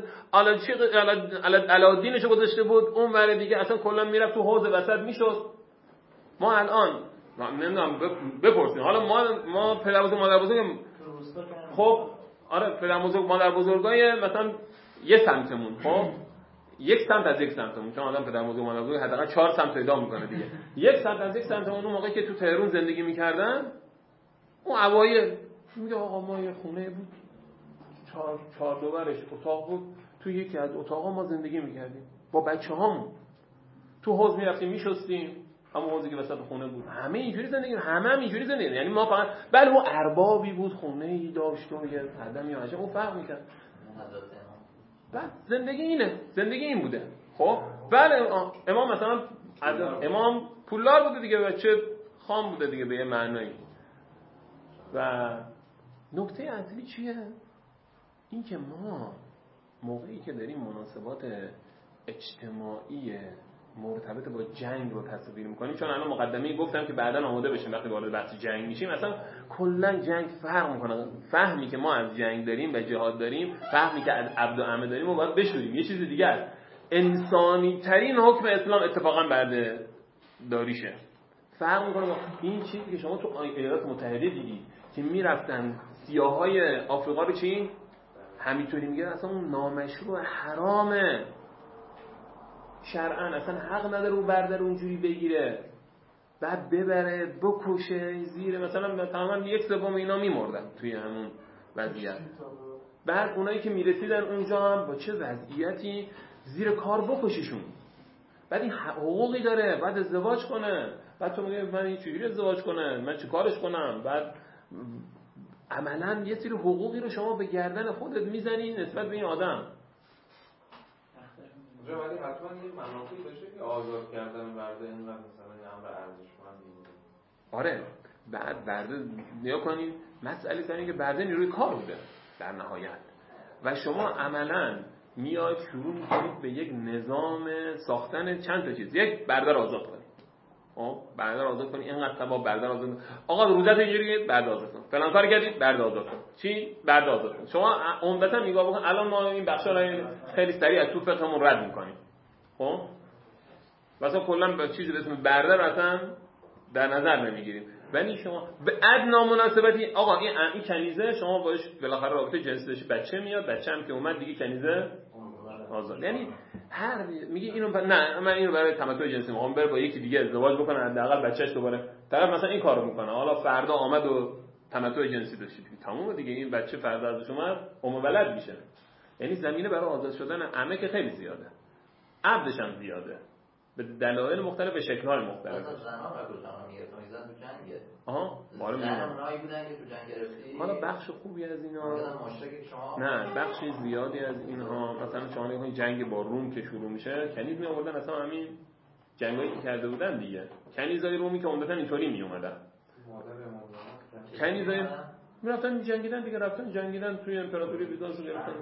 Speaker 2: علادینشو گذاشته بود، اون ور دیگه اصلا کلا میرفت تو حوض وسط میشد. ما الان نمیدونم بپرسین، حالا ما پدربزرگ مادر بزرگ، خب آره پدربزرگ مادر بزرگای مثلا یه سمتمون، خب یک سمت از یک سمتمون، چون آدم پدربزرگ مادر بزرگ حداقل 4 سمت پیدا میکنه دیگه. یک سمت از یک سمتمون اون موقعی که تو تهران زندگی میکردن، اون اوایل میگه آقا ما یه خونه بود 4 دوبرش اتاق بود، تو یکی از اتاقا ما زندگی میکردیم با بچه‌هامون، تو حوض میرفتیم میشستیم، همون حوضی که وسط خونه بود، همه اینجوری زندگی، همه اینجوری زندگی، یعنی ما فقط بله اون اربابی بود، خونه‌ای داشت و یه آدمی عجب اون فرق میکرد. بعد زندگی اینه، زندگی این بوده. خب بله امام مثلا امام پولدار بوده دیگه، بچه خام بوده دیگه به یه معنایی. و نکته اصلی چیه؟ این که ما موقعی که داریم مناسبات اجتماعی مرتبط با جنگ رو تصویر میکنیم، چون الان مقدمه‌ای گفتم که بعداً آماده بشیم وقتی وارد بحث جنگ میشیم، اصلا کلا جنگ فرق میکنه. فهمی که ما از جنگ داریم و جهاد داریم، فهمی که از عبد و عمه داریم و باید بشوریم. یه چیز دیگه است، انسانی ترین حکم اسلام اتفاقا بعد داریشه. فرق میکنه با این چیزی که شما تو ایالات متحده دیدی که میرفتن سیاهای آفریقا رو چی همینطوری میگن، اصلا اون نامشروع حرامه شرعاً، اصلا حق نداره رو برداره اونجوری بگیره، بعد ببره بکشه زیر، مثلا تماما 1/3 اینا میمردن توی همون وضعیت. بعد اونایی که میرسیدن اونجا هم با چه وضعیتی زیر کار بکشیشون. بعد این حقوقی داره، بعد ازدواج کنه، بعد تو میگه من این چجوری ازدواج کنه، من چی کارش کنم؟ بعد عملاً یه سری حقوقی رو شما به گردن خودت میزنی نسبت به این آدم.
Speaker 3: ولی حتما یه مناطقی داشته که آزاد کردن برده اینقدر مثلا یه امر ارزشمندی بوده.
Speaker 2: آره بعد برده نیا کنید مسئله سر که برده نیروی کار بوده در نهایت، و شما عملاً میاد شروع میکنید به یک نظام ساختن چند تا چیز. یک، بردار آزاد کنید. بردار آزاد کنید، اینقدر ثواب بردار آزاد کنید. آقا روزت اینجوریه بردار آزاد کن، فلان کار کردید بردار آزاد کن، چی بردار آزاد کن. شما عمدتا نگاه بکن الان ما این بخشا رو خیلی سریع از تو فقهمون رد میکنیم. خب مثلا کلا به چیزی به اسم بردار اصلا در نظر نمیگیریم، ولی شما به ادنا مناسبتی آقا این کنیزه شما باش بالاخره رابطه جنسی داشت، بچه میاد، بچه هم که اومد دیگه کنیزه آزاد. یعنی هر میگه اینو نه من اینو برای تمتع جنسی میخوام بره با یکی دیگه ازدواج بکنه، حداقل بچه‌اش دوباره طرف مثلا این کارو میکنه، حالا فردا آمد و تمتع جنسی داشت تموم دیگه، این بچه فردا ازش اومد ولد میشه. یعنی زمینه برای آزاد شدن عمه که خیلی زیاده، عبدش هم زیاده به دلایل مختلف، به شکل‌های مختلف.
Speaker 5: مثلا زن‌ها رو کجا میگه تو میزن تو جنگه.
Speaker 2: بالا میگم
Speaker 5: اونایی بودن که تو جنگ گرفتی.
Speaker 2: حالا بخش خوبی از اینا
Speaker 5: شما
Speaker 2: نه، بخشی زیادی از اینها مثلا شما نگاه جنگ با روم که شروع میشه، کنیز می آوردن، اصلا همین جنگایی که کرده بودن دیگه، کنیزای رومی که عمدتاً اینطوری می اومدن، کنیزای میرفتن جنگیدن دیگه، رفتن جنگیدن توی امپراتوری بیزانس رو گرفتن.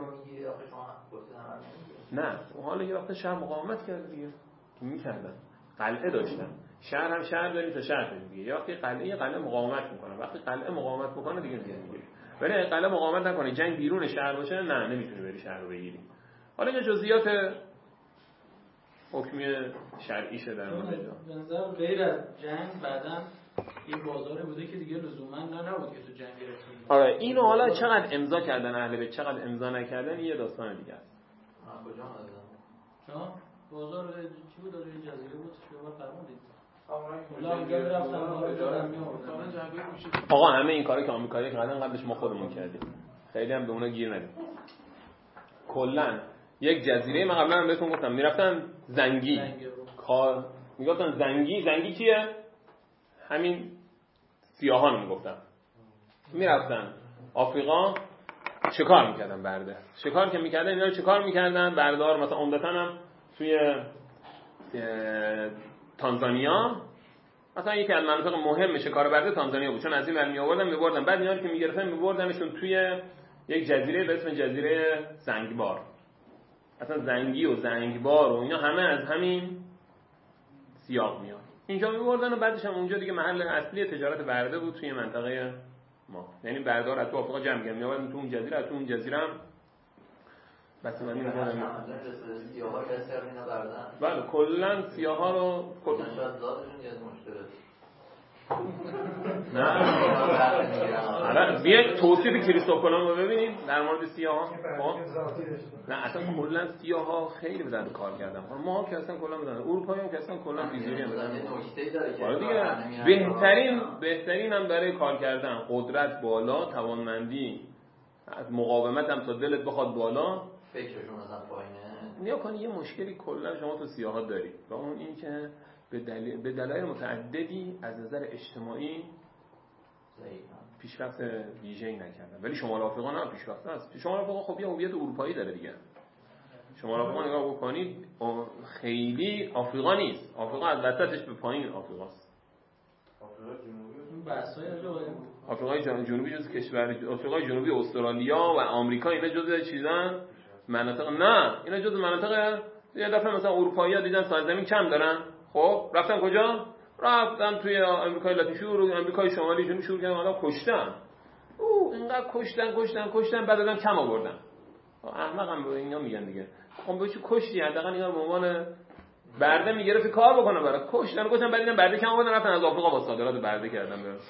Speaker 2: نه حالا یه وقت شهر مقاومت کرد دیگه، میکردن، قلعه داشتن، شهر هم شهر داریم تا شهر داریم دیگه. یا وقتی قلعه مقاومت میکنه، وقتی قلعه مقاومت بکنه دیگه میگیری. ولی قلعه مقاومت نکنه، جنگ بیرون شهر باشه، نه نمیتونی بری شهر رو بگیری. حالا این جزئیات حکمی شرعیشه در مورد
Speaker 7: به نظر غیر از جنگ بعداً این بازاری بوده که دیگه لزوما نبود که تو جنگ گرفتیم.
Speaker 2: آره اینو حالا چقدر امضا کردن اهل بیت، چقدر امضا نکردن، یه داستان دیگه است.
Speaker 5: کجا اومدن؟
Speaker 7: بازار چی بود؟ داره جزیره بود شما فرمودید. اونا اینجا میرفتن وارد شدن میآوردن.
Speaker 2: آقا همه این کارا که آمریکایی کردن قبلش ما خودمون کردیم. خیلی هم به اونا گیر ندیم. کلا یک جزیره، من قبلا هم بهتون گفتم میرفتن زنگی کار میگفتن زنگی کیه؟ همین سیاهان میگفتن. میرفتن آفریقا شکار میکردن، برده شکار که میکردن اینا چیکار میکردن؟ بردار مثلا عمدتاً هم توی تانزانیا، مثلا یکی از مناطق مهم شکار برده تانزانیا بود، چون از این ور میآوردن بعد اینا رو که میگرفتن میبردنشون توی یک جزیره به اسم جزیره زنگبار. اصلا زنگی و زنگبار و اینا همه از همین سیاق میاد. اینجا میبردن و بعدش هم اونجا دیگه محل اصلی تجارت برده بود توی منطقه ما. یعنی بردار از تو آفریقا جمع می‌کردن میآوردن تو اون جزیره، از تو اون جزیره هم بس من می‌گم
Speaker 5: سیاها کسر اینا بردن.
Speaker 2: بله کلا سیاها رو
Speaker 5: شاید ذاتشون یه مشکل
Speaker 2: نه آره بیاید توصیف کریستوف کلمب رو ببینید در مورد سیاها. خب نه اصلا کلا سیاها خیلی بدن کار کردن. ما که اصلا کلا بدن، اروپایی‌ها که اصلا کلا بیزوری هم بدن.
Speaker 5: نکته‌ای داره که
Speaker 2: دیگه بهترین هم برای کار کردن، قدرت بالا، توانمندی از مقاومت هم تا دلت بخواد بالا،
Speaker 5: فکرشون مثلا پایینه.
Speaker 2: نیا کنی یه مشکلی کلا شما تو سیاها دارید و اون این که به دلایل متعددی از نظر اجتماعی پیشرفت ویژه‌ای نکردن. ولی شمال آفریقا نه پیشرفته است. شمال آفریقا خب یه هویت اروپایی داره دیگه. شمال آفریقا نگاه بکنید خیلی آفریقا نیست. آفریقا از وسطش به پایین آفریقاست. آفریقای جنوبی جز کشور آفریقای جنوبی، استرالیا و آمریکا اینا جزء چیزن، مناطق نه، اینا جزء مناطق. یه دفعه مثلا اروپایی‌ها دیدن سرزمین کم دارن، خب رفتن کجا؟ رفتن توی آمریکای لاتین شروع، آمریکای شمالی جنوبی شروع کردن آدم کشتن. اینقدر کشتن بعد آدم کم آوردن. احمقم به اینا میگن دیگه. خب بهش کشتی حداقل اینا رو به عنوان برده میگرفت کار بکنه برای کشتن بعد اینا برده کم آوردن رفتن از آفریقا با صادرات برده کردن برای.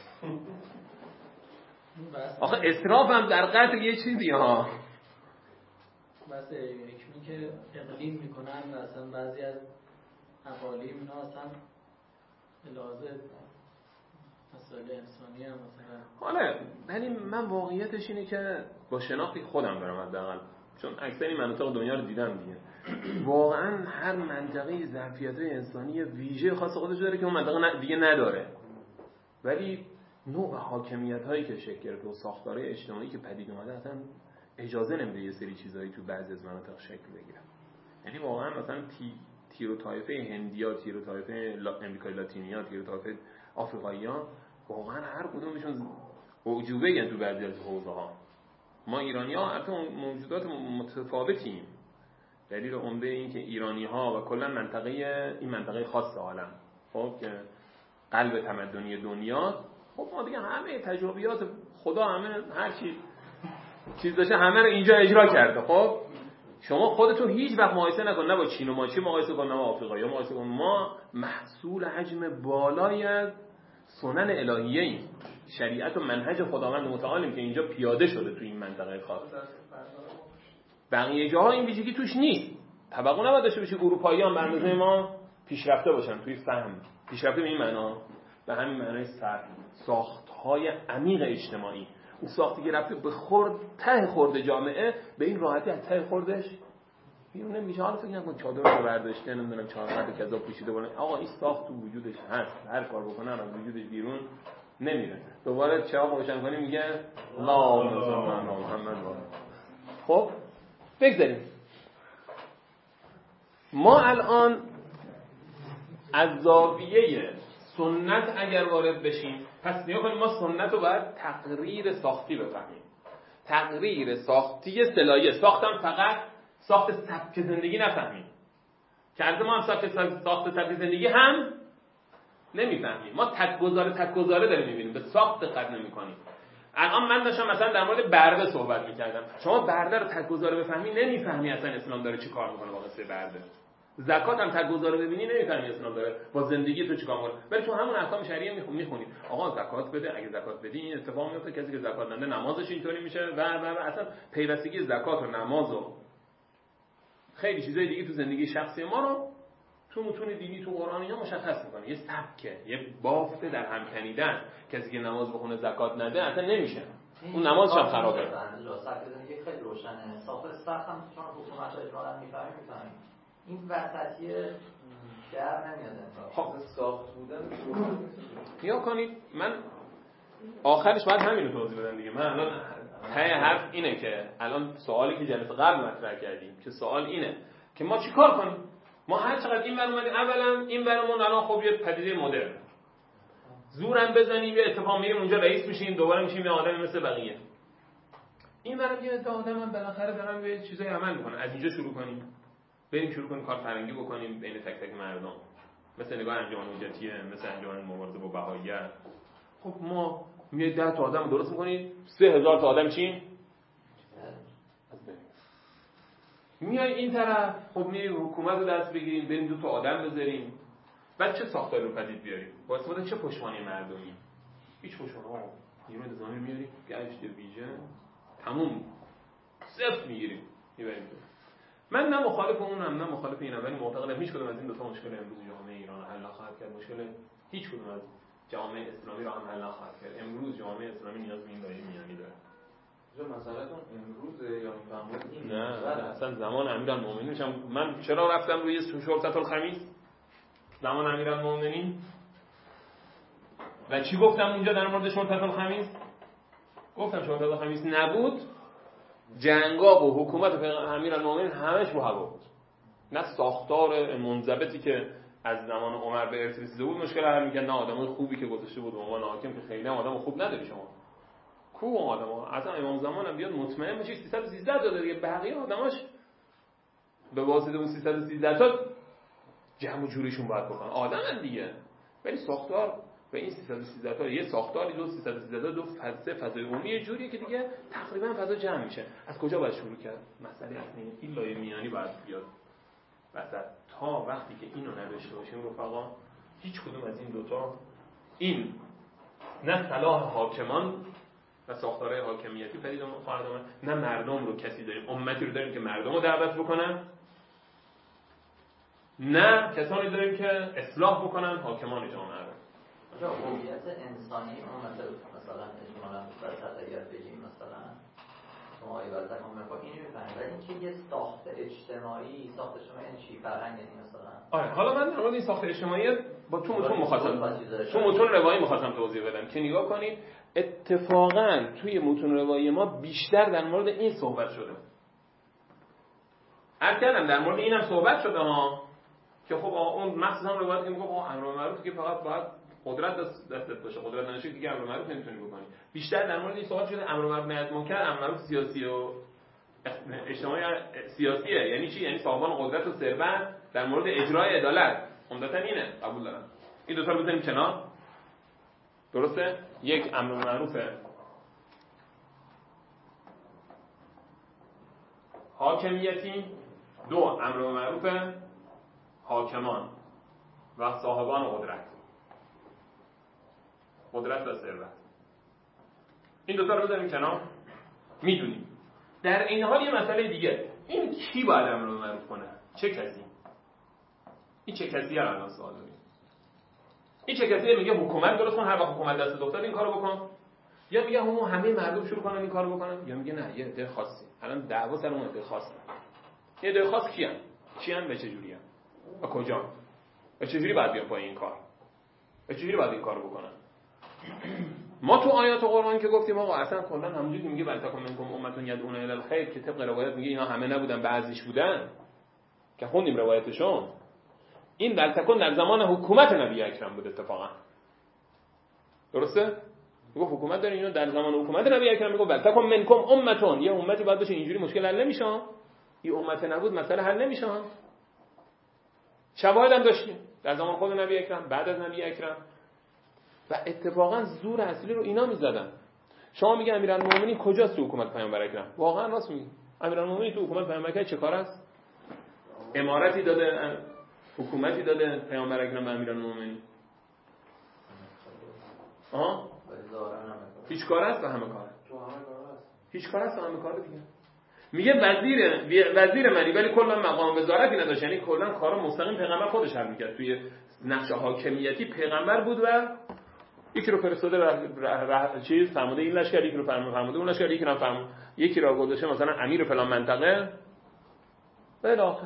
Speaker 2: آخه اسراف هم در قطع یه چیزیه ها.
Speaker 7: بس یکی که اقلیم میکنن اصلا بعضی از اقالیم اینا اصلا لازم مسئله انسانی هم مثلا
Speaker 2: حالا ولی من واقعیتش اینه که با شناختی خودم دارم حداقل، چون اکثر مناطق دنیا رو دیدم دیگه، واقعا هر منطقه ظرفیت‌های انسانی ویژه خاص خودش داره که اون منطقه دیگه نداره. ولی نوع حاکمیت‌هایی که شکل گرفته و ساختارهای اجتماعی که پدید اومده اصلا اجازه نمیده یه سری چیزایی تو بعضی از مناطق شکل بگیره. یعنی واقعا مثلا تیر و طایفه هندیا، تیر و طایفه امریکای لاتینیا، تیر و طایفه آفریقایی‌ها واقعا هر کدومشون عجوبه ان تو بعضی از حوزه‌ها. ما ایرانی‌ها البته موجودات متفاوتیم. دلیل عمده این که ایرانی‌ها و کلا این منطقه خاص عالم خب که قلب تمدنی دنیا، خب ما دیگه همه تجربیات خدا همه هر چیز داشته همه رو اینجا اجرا کرده. خب شما خودتو هیچ وقت مقایسه نکن، نه با چین و ماچی مقایسه کن، نه با آفریقا مقایسه کن. ما محصول حجم بالایی از سنن الهیه ایم، شریعت و منهج خداوند متعالیم که اینجا پیاده شده تو این منطقه خاص. بقیه جاها این ویژگی توش نیست. توقع نباید داشته باشی اروپاییان به اندازه ما پیشرفته باشن توی فهم. پیشرفته به این معنا، به همین معنای ساخت‌های عمیق اجتماعی. اون ساختی که رفته به ته خورد جامعه به این راحتی از ته خوردش بیرون نمیشه. حالا فکر نکن چادر رو برداشته نمیدونم چهارقد کذا پوشیده بالا. آقا این ساخت تو وجودش هست، هر کار بکنه از وجودش بیرون نمیره. دوباره چراغ روشن کنی میگه اللهم صل علی محمد. خب بگذاریم ما الان از زاویه سنت اگر وارد بشیم، پس نیا کنیم ما سنت رو باید تقریر ساختی بفهمیم. تقریر ساختی صلاحیه، ساختم فقط ساخت سبک زندگی نفهمیم. که از ما هم ساخت سبک زندگی هم نمیفهمیم. ما تک گذاره داریم میبینیم، به ساخت دقت نمیکنیم. الان من داشتم مثلا در مورد برده صحبت میکردم. شما برده رو تک گذاره بفهمی نمیفهمی اصلا اسلام داره چی کار میکنه با قصه برده. زکات هم تک گذاره ببینی نمیفهمی اسلام داره با زندگی تو چیکار میکنه. ولی تو همون احکام شرعیه میخونی آقا زکات بده، اگه زکات بدی این اتفاق میفته، کسی که زکات نده نمازش اینطوری میشه و اصلا پیوستگی زکات و نماز و خیلی چیزای دیگه تو زندگی شخصی ما رو تو متون دینی تو قرآن اینا مشخص میکنه. یه سبکه، یه بافته در هم کنیدن. کسی که نماز بخونه زکات نده اصلا نمیشه، اون نمازش هم خرابه.
Speaker 5: سبک زندگی خیلی روشنه. ساخت سخت هم چون حکومت اجمالا میفهمیم این وسطی در نمیاد.
Speaker 3: خب ساخت بودن
Speaker 2: یا کنید من آخرش باید همین رو توضیح بدم دیگه. من الان ته حرف اینه که الان سوالی که جلسه قبل مطرح کردیم که سوال اینه که ما چیکار کنیم؟ ما هر چقدر این بر اومدیم، اولا این برمون الان خب یه پدیده مدرن، زورم بزنیم یه اتفاق میریم اونجا رئیس میشیم دوباره میشیم یه آدم مثل بقیه. این برم یه آدمم بالاخره دارن به چیزای عمل میکنن. از اینجا شروع کنیم، بریم شروع کنیم کار فرنگی بکنیم بین تک تک مردم، مثل نگاه انجمن حجتیه، مثل انجمن مبارزه با بهائیه. خب ما میای 10 تا آدم درست میکنیم، 3000 تا آدم چیم؟ میای این طرف خب میای حکومت رو دست بگیریم، بریم 2 تا آدم بذاریم، بعد چه ساختاری رو پدید بیاریم؟ با استفاده چه پشتوانه مردمی؟ هیچ پشتوانه نیروی نظامی میاریم، گشت ویژه تموم صفر میگیریم میبریم. من نه مخالف اونم نه مخالف اینم، ولی معتقدم هیچ کدوم از این 2 تا مشکل امروز جامعه ایران رو حل نخواهد کرد. مشکل هیچ کدوم از جامعه اسلامی رو هم حل نخواهد کرد. امروز جامعه اسلامی نیاز به این دایره میانی داره.
Speaker 3: مسئله‌تون امروز یا میفهمید؟
Speaker 2: نه اصلا زمان امیرالمومنین میشم. من چرا رفتم روی شرطة الخمیس زمان امیرالمومنین و چی گفتم اونجا در مورد شرطة الخمیس؟ گفتم شرطة الخمیس نبود جنگا و حکومت امیرالمومنین همش رو هوا بود. نه ساختار منضبطی که از زمان عمر به ارث رسیده بود مشکل حل می‌کرد، نه آدمای خوبی که گذاشته بود به عنوان حاکم که خیلی هم آدم خوب نداری شما. کو آدم‌ها اصلا امام زمان هم بیاد مطمئن بشی 313 داده دیگه، بقیه آدماش به واسطه اون 313 تا جمع و جورشون باید بکنن آدمن دیگه. ولی ساختار و این 313 تا یه ساختاری دو 313 دو فضای عمومی یه جوریه که دیگه تقریبا فضا جمع میشه. از کجا باید شروع کرد؟ مسئله اصلی این لایه میانی باید بیاد وسط. تا وقتی که اینو نداشته باشیم رفقا هیچ کدوم از این دوتا، این نه صلاح حاکمان و ساختارهای حاکمیتی پدید خواهد آمد، نه مردم رو کسی داریم، امتی رو داریم که مردم رو دعوت بکنن، نه کسانی داریم که اصلاح بکنن حاکمان جامعه رو.
Speaker 5: هویت انسانی امت مثلا اجمالا وسط اگر بگیم مثلا شما ای وسط امت اینو میفهمید، ولی اینکه یه ساخت اجتماعی، ساخت اجتماعی یعنی چی؟ فرهنگ یعنی مثلا
Speaker 2: آره حالا من در مورد این ساخت اجتماعی با تو متون روایی می‌خواستم توضیح بدم که نگاه کنید اتفاقاً توی متون روایی ما بیشتر در مورد این صحبت شده. عرض کردم در مورد اینم صحبت شده ها که خب اون مخصوصا روایت که میگه امر معروف که فقط باید قدرت دستت باشه، قدرت نداشته دیگه امر معروف نمیتونی بکنی. بیشتر در مورد این صحبت شده امر معروف نهی از منکر، امر معروف سیاسی و اجتماعی سیاسیه. یعنی چی؟ یعنی صاحبان قدرت و ثروت در مورد اجرای عدالت. عمدتاً اینه، قبول دارم. این دو تا رو بزنیم کنار. درسته؟ یک امر معروف حاکمیتی، دو امر معروف حاکمان و صاحبان قدرت و ثروت. این دو تا رو بذاریم کنار. میدونیم در این حال یه مسئله دیگه، این کی باید امر معروف کنه؟ چه کسی؟ این چه کسی الان سوال داریم. این چه کسی میگه حکومت درست کن، هر وقت حکومت دست افتاد این کارو بکن، یا میگه همه مردم شروع کنن این کارو بکنن، یا میگه نه یه عده خاصی. الان دعوا سر اون عده خاصه. یه عده خاص کیان به چه جوریان و کجا و چه جوری باید بیان پای این کار و چه جوری باید این کارو بکنن. ما تو آیات قرآن که گفتیم آقا اصلا کلا همونجوری که میگه ولتکن منکم امة یدعون الی الخیر که طبق روایت میگه اینا همه نبودن بعضیش بودن که خوندیم روایتشون. این ولتکن در زمان حکومت نبی اکرم بود اتفاقا. درسته؟ میگه حکومت داره، اینو در زمان حکومت نبی اکرم میگه ولتکن منکم امة، یه امتی باید باشه اینجوری مشکل حل نمیشه. این امت نبود مسئله حل نمیشه. شواهد هم داشتیم در زمان خود نبی اکرم، بعد از نبی اکرم، و اتفاقا زور اصلی رو اینا میزدن. شما میگه امیرالمومنین کجاست تو حکومت پیامبر اکرم؟ واقعا راست میگی. امیرالمومنین تو حکومت پیامبر اکرم چه کار است؟ امارتی داده، حکومتی داده پیامبر اکرم به امیرالمومنین. هیچ کار است و همه کار. هیچ کار است و همه کار دیگه. میگه وزیر منی ولی کلا مقام وزارتی نداشت، یعنی کلا کارا مستقیم پیغمبر خودش حل میکرد. توی نقش حاکمیتی پیغمبر بود و یکی رو فرستاده چیز فرموده این لشکر، یکی رو فرموده اون لشکر، یکی رو گذاشته مثلا امیر فلان منطقه و الی آخر.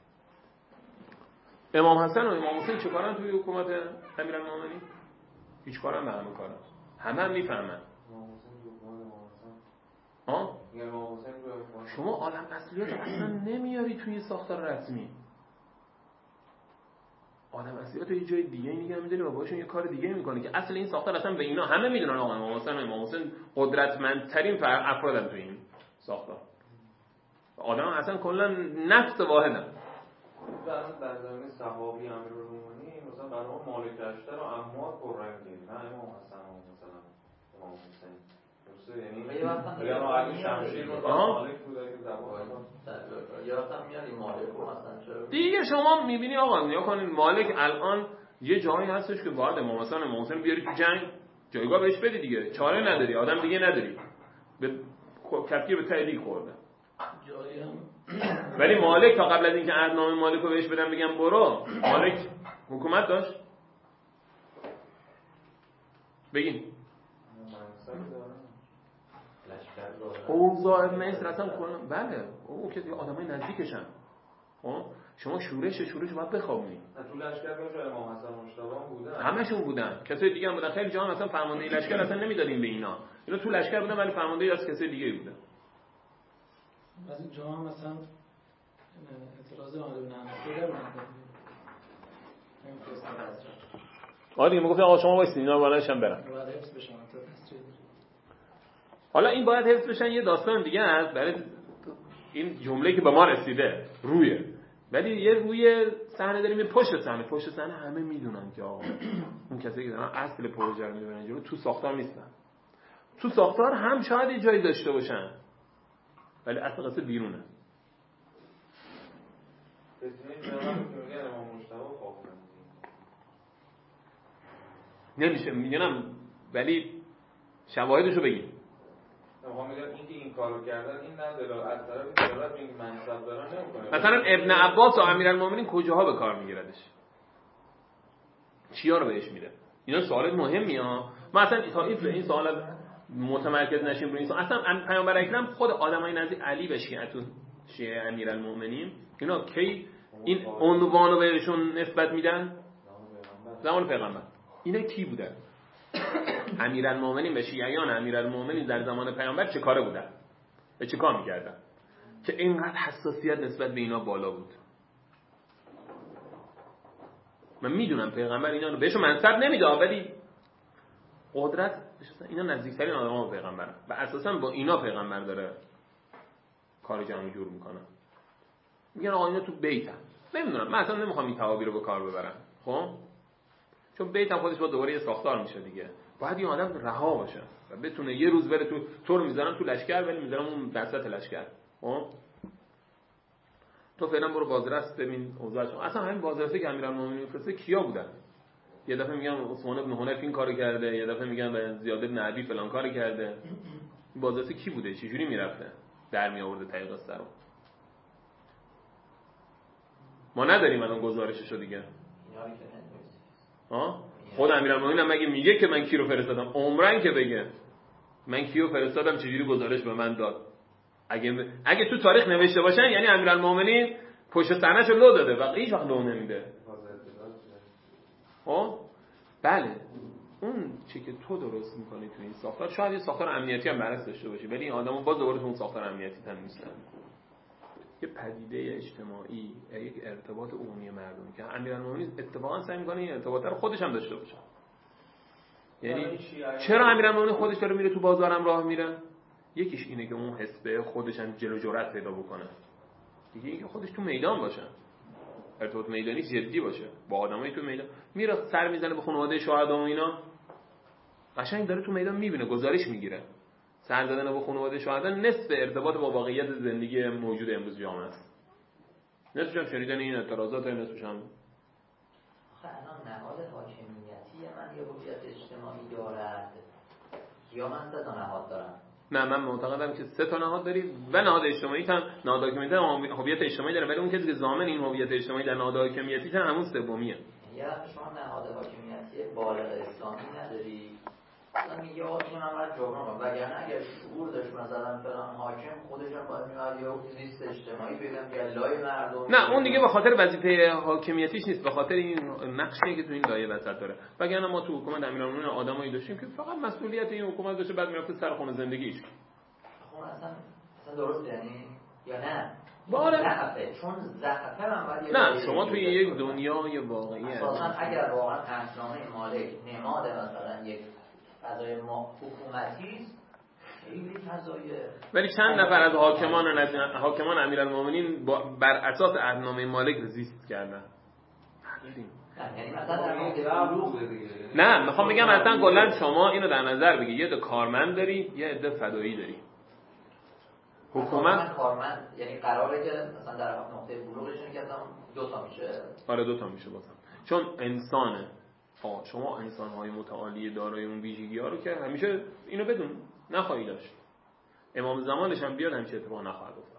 Speaker 2: امام حسن و امام حسین چه کارن توی حکومت امیرالمومنین؟ هیچ کارن به همه کارن. همه میفهمن. شما عالم اصلیات اصلا نمیاری توی ساختار رسمی. عالم اصلیات یه جای دیگه نگه می‌داری و باشون یه کار دیگه میکنه که اصل این ساختار اصلا به اینا همه میدونن. آقا امام حسن و امام حسین قدرتمندترین افرادن توی این ساختار. آدم اصلا کلا نفس واحدن.
Speaker 3: در زمین صحابی امیرالمومنین مثلا برای ما مالک اشتر و عمار پررنگی، نه امام حسن و مثلا امام حسین. یعنی علی شمشیر رو مالک بوده که زبان
Speaker 5: یا وقتا میاد این مالک رو مثلا چرا
Speaker 2: دیگه شما میبینی آقا نیا کنین مالک الان یه جایی هستش که باید امام حسن و امام حسین بیاری تو جنگ جایگاه بهش بدی دیگه، چاره نداری، آدم دیگه نداری، به کفگیر به تعدیق خورده. ولی مالک تا قبل از اینکه عهدنامه مالک رو بهش بدن بگم برو، مالک حکومت داشت؟ بگین اوضاع مصر اصلا بله او که آدمای نزدیکشن. شما شورش باید بخوابونی.
Speaker 3: تو لشکر بهش امام حسن و مجتبی بودن،
Speaker 2: همشون بودن، کسای دیگه هم بودن. خیلی جا مثلا فرمانده لشکر اصلا نمیدادیم به اینا تو لشکر بودن ولی فرمانده از کسای دیگه بودن.
Speaker 7: از این جا هم مثلا اعتراض آمده بودن خیلی
Speaker 2: دیگه میگفت آقا شما وایسین اینا بالاشم برن. حالا این باید حفظ بشن. یه داستان دیگه هست برای این جمله که به ما رسیده رویه، ولی یه روی صحنه داریم، یه پشت صحنه همه میدونن که آقا اون کسی که دارن اصل پروژه رو میبرن جلو تو ساختار نیستن. تو ساختار هم شاید یه جایی داشته باشن ولی اصل قصه بیرونه. نمیشه میگنم ولی شواهدشو بگیم.
Speaker 3: ما میگم این که این کارو کردن این نه دلالت از طرف دلالت به اینکه منصب دارن نمیکنه.
Speaker 2: مثلا ابن عباس و امیرالمومنین کجاها به کار میگیردش؟ چیا رو بهش میده؟ اینا سوالات مهمی ها. ما اصلا تا این سوالات متمرکز نشیم روی این سوال. اصلا پیامبر اکرم خود آدمای نزدیک علی به شیعه امیرالمومنین اینا کی این عنوان رو بهشون نسبت میدن؟ زمان پیغمبر. اینا کی بودن؟ امیرالمومنین به شیعیان امیرالمومنین در زمان پیامبر چه کاره بودن؟ به چه کار میکردن؟ که اینقدر حساسیت نسبت به اینا بالا بود. من میدونم پیغمبر اینا رو بهشون منصب نمیده ولی قدرت اینا نزدیکترین آدم‌ها به پیغمبرن و اساسا با اینا پیغمبر داره کار جمعی جور میکنه. میگن آقا اینا تو بیتن. نمیدونم، من اصلا نمیخوام این تعابیر رو به کار ببرم. خب چون بیت هم خودش با دوباره یه ساختار میشه دیگه. باید این آدم رها باشه و بتونه یه روز بره تو رو میذارن تو لشکر ولی میذارن اون وسط لشکر. خب تو فعلا برو بازرس ببین اوضاعش. اصلا همین بازرسی که امیرالمومنین میفرسته کیا بودن؟ یه دفعه میگن عثمان بن حنیف این کارو کرده، یه دفعه میگن زیاد بن عدی فلان کارو کرده. این بازرسی کی بوده؟ چه جوری میرفته در می آورده تایید قصه رو؟ ما نداریم الان گزارششو دیگه. خود امیرالمومنین هم مگه میگه که من کی رو فرستادم؟ عمرن که بگه من کیو فرستادم چجوری گزارش به من داد. اگه تو تاریخ نوشته باشن یعنی امیرالمومنین پشت صحنه‌شو لو داده و هیچ وقت لو نمیده. بله اون چی که تو درست میکنی تو این ساختار شاید یه ساختار امنیتی هم برعکس داشته باشه ولی این آدمو باز دوباره تو اون ساختار امنیتی هم نیستن. یه پدیده اجتماعی، یک ارتباط عمومی مردم که امیرالمومنین اتفاقا سعی می‌کنه این ارتباط رو خودش هم داشته باشه. یعنی چرا امیرالمومنین خودش داره میره تو بازارم راه میره؟ یکیش اینه که اون حسبه خودش هم جلو جرأت پیدا بکنه. دیگه اینکه خودش تو میدان باشه. ارتباط میدانی جدی باشه با آدمایی تو میدان. میره سر میزنه به خانواده شهدا و اینا، قشنگ داره تو میدان میبینه، گزارش میگیره. سر زدن به خانواده شهدا نصف ارتباط با واقعیت زندگی موجود امروز جامعه است. نصفش هم شنیدن این اعتراضات، نصفش هم
Speaker 5: الان نهاد حاکمیتی من یه هویت اجتماعی دارد یا من 3 تا نهاد دارم؟
Speaker 2: نه، من معتقدم که 3 تا نهاد داری و نهاد اجتماعی هم نهاد حاکمیتی هم هویت اجتماعی داره، ولی اون کسی که ضامن این هویت اجتماعی در نهاد حاکمیتی هم همون سومیه.
Speaker 5: یه وقت شما نهاد حاکمیتی بالغ اسلامی نداری، مثلا میگه این عمل جبران کنه، وگرنه اگر شعور داشت مثلا فلان حاکم خودش هم باید میاد یا زیست اجتماعی بگم که لای مردم.
Speaker 2: نه اون دیگه به خاطر وظیفه حاکمیتیش نیست، به خاطر این نقشی که تو این لایه وسط داره. وگرنه ما تو حکومت امیرالمومنین آدمایی داشتیم که فقط مسئولیت این حکومت داشته، بعد میرفت سر خونه زندگیش.
Speaker 5: خب اصلا درست یعنی یا نه؟
Speaker 2: باره
Speaker 5: ضعفه، چون ضعفه من باید
Speaker 2: نه شما توی یک دنیای واقعی
Speaker 5: اساساً اگر واقعا عهدنامه مالک نماد مثلا یک فضای حکومتی است، خیلی فضای، ولی
Speaker 2: چند نفر از حاکمان امیرالمومنین بر اساس عهدنامه مالک زیست کردن؟
Speaker 5: یعنی مثلا
Speaker 2: نه میخوام بگم اصلا کلا شما اینو در نظر بگی، یه عده کارمند داری، یه عده فدایی داری. حکومت
Speaker 5: کارمند یعنی قراره که مثلا در نقطه بلوغش اینه که اصلا 2 تا میشه.
Speaker 2: آره 2 تا میشه بازم، چون انسانه. شما انسان‌های متعالی دارای اون ویژگی‌ها رو که همیشه اینو بدون نخواهی داشت. امام زمانش هم بیاد همیشه اتفاق نخواهد افتاد.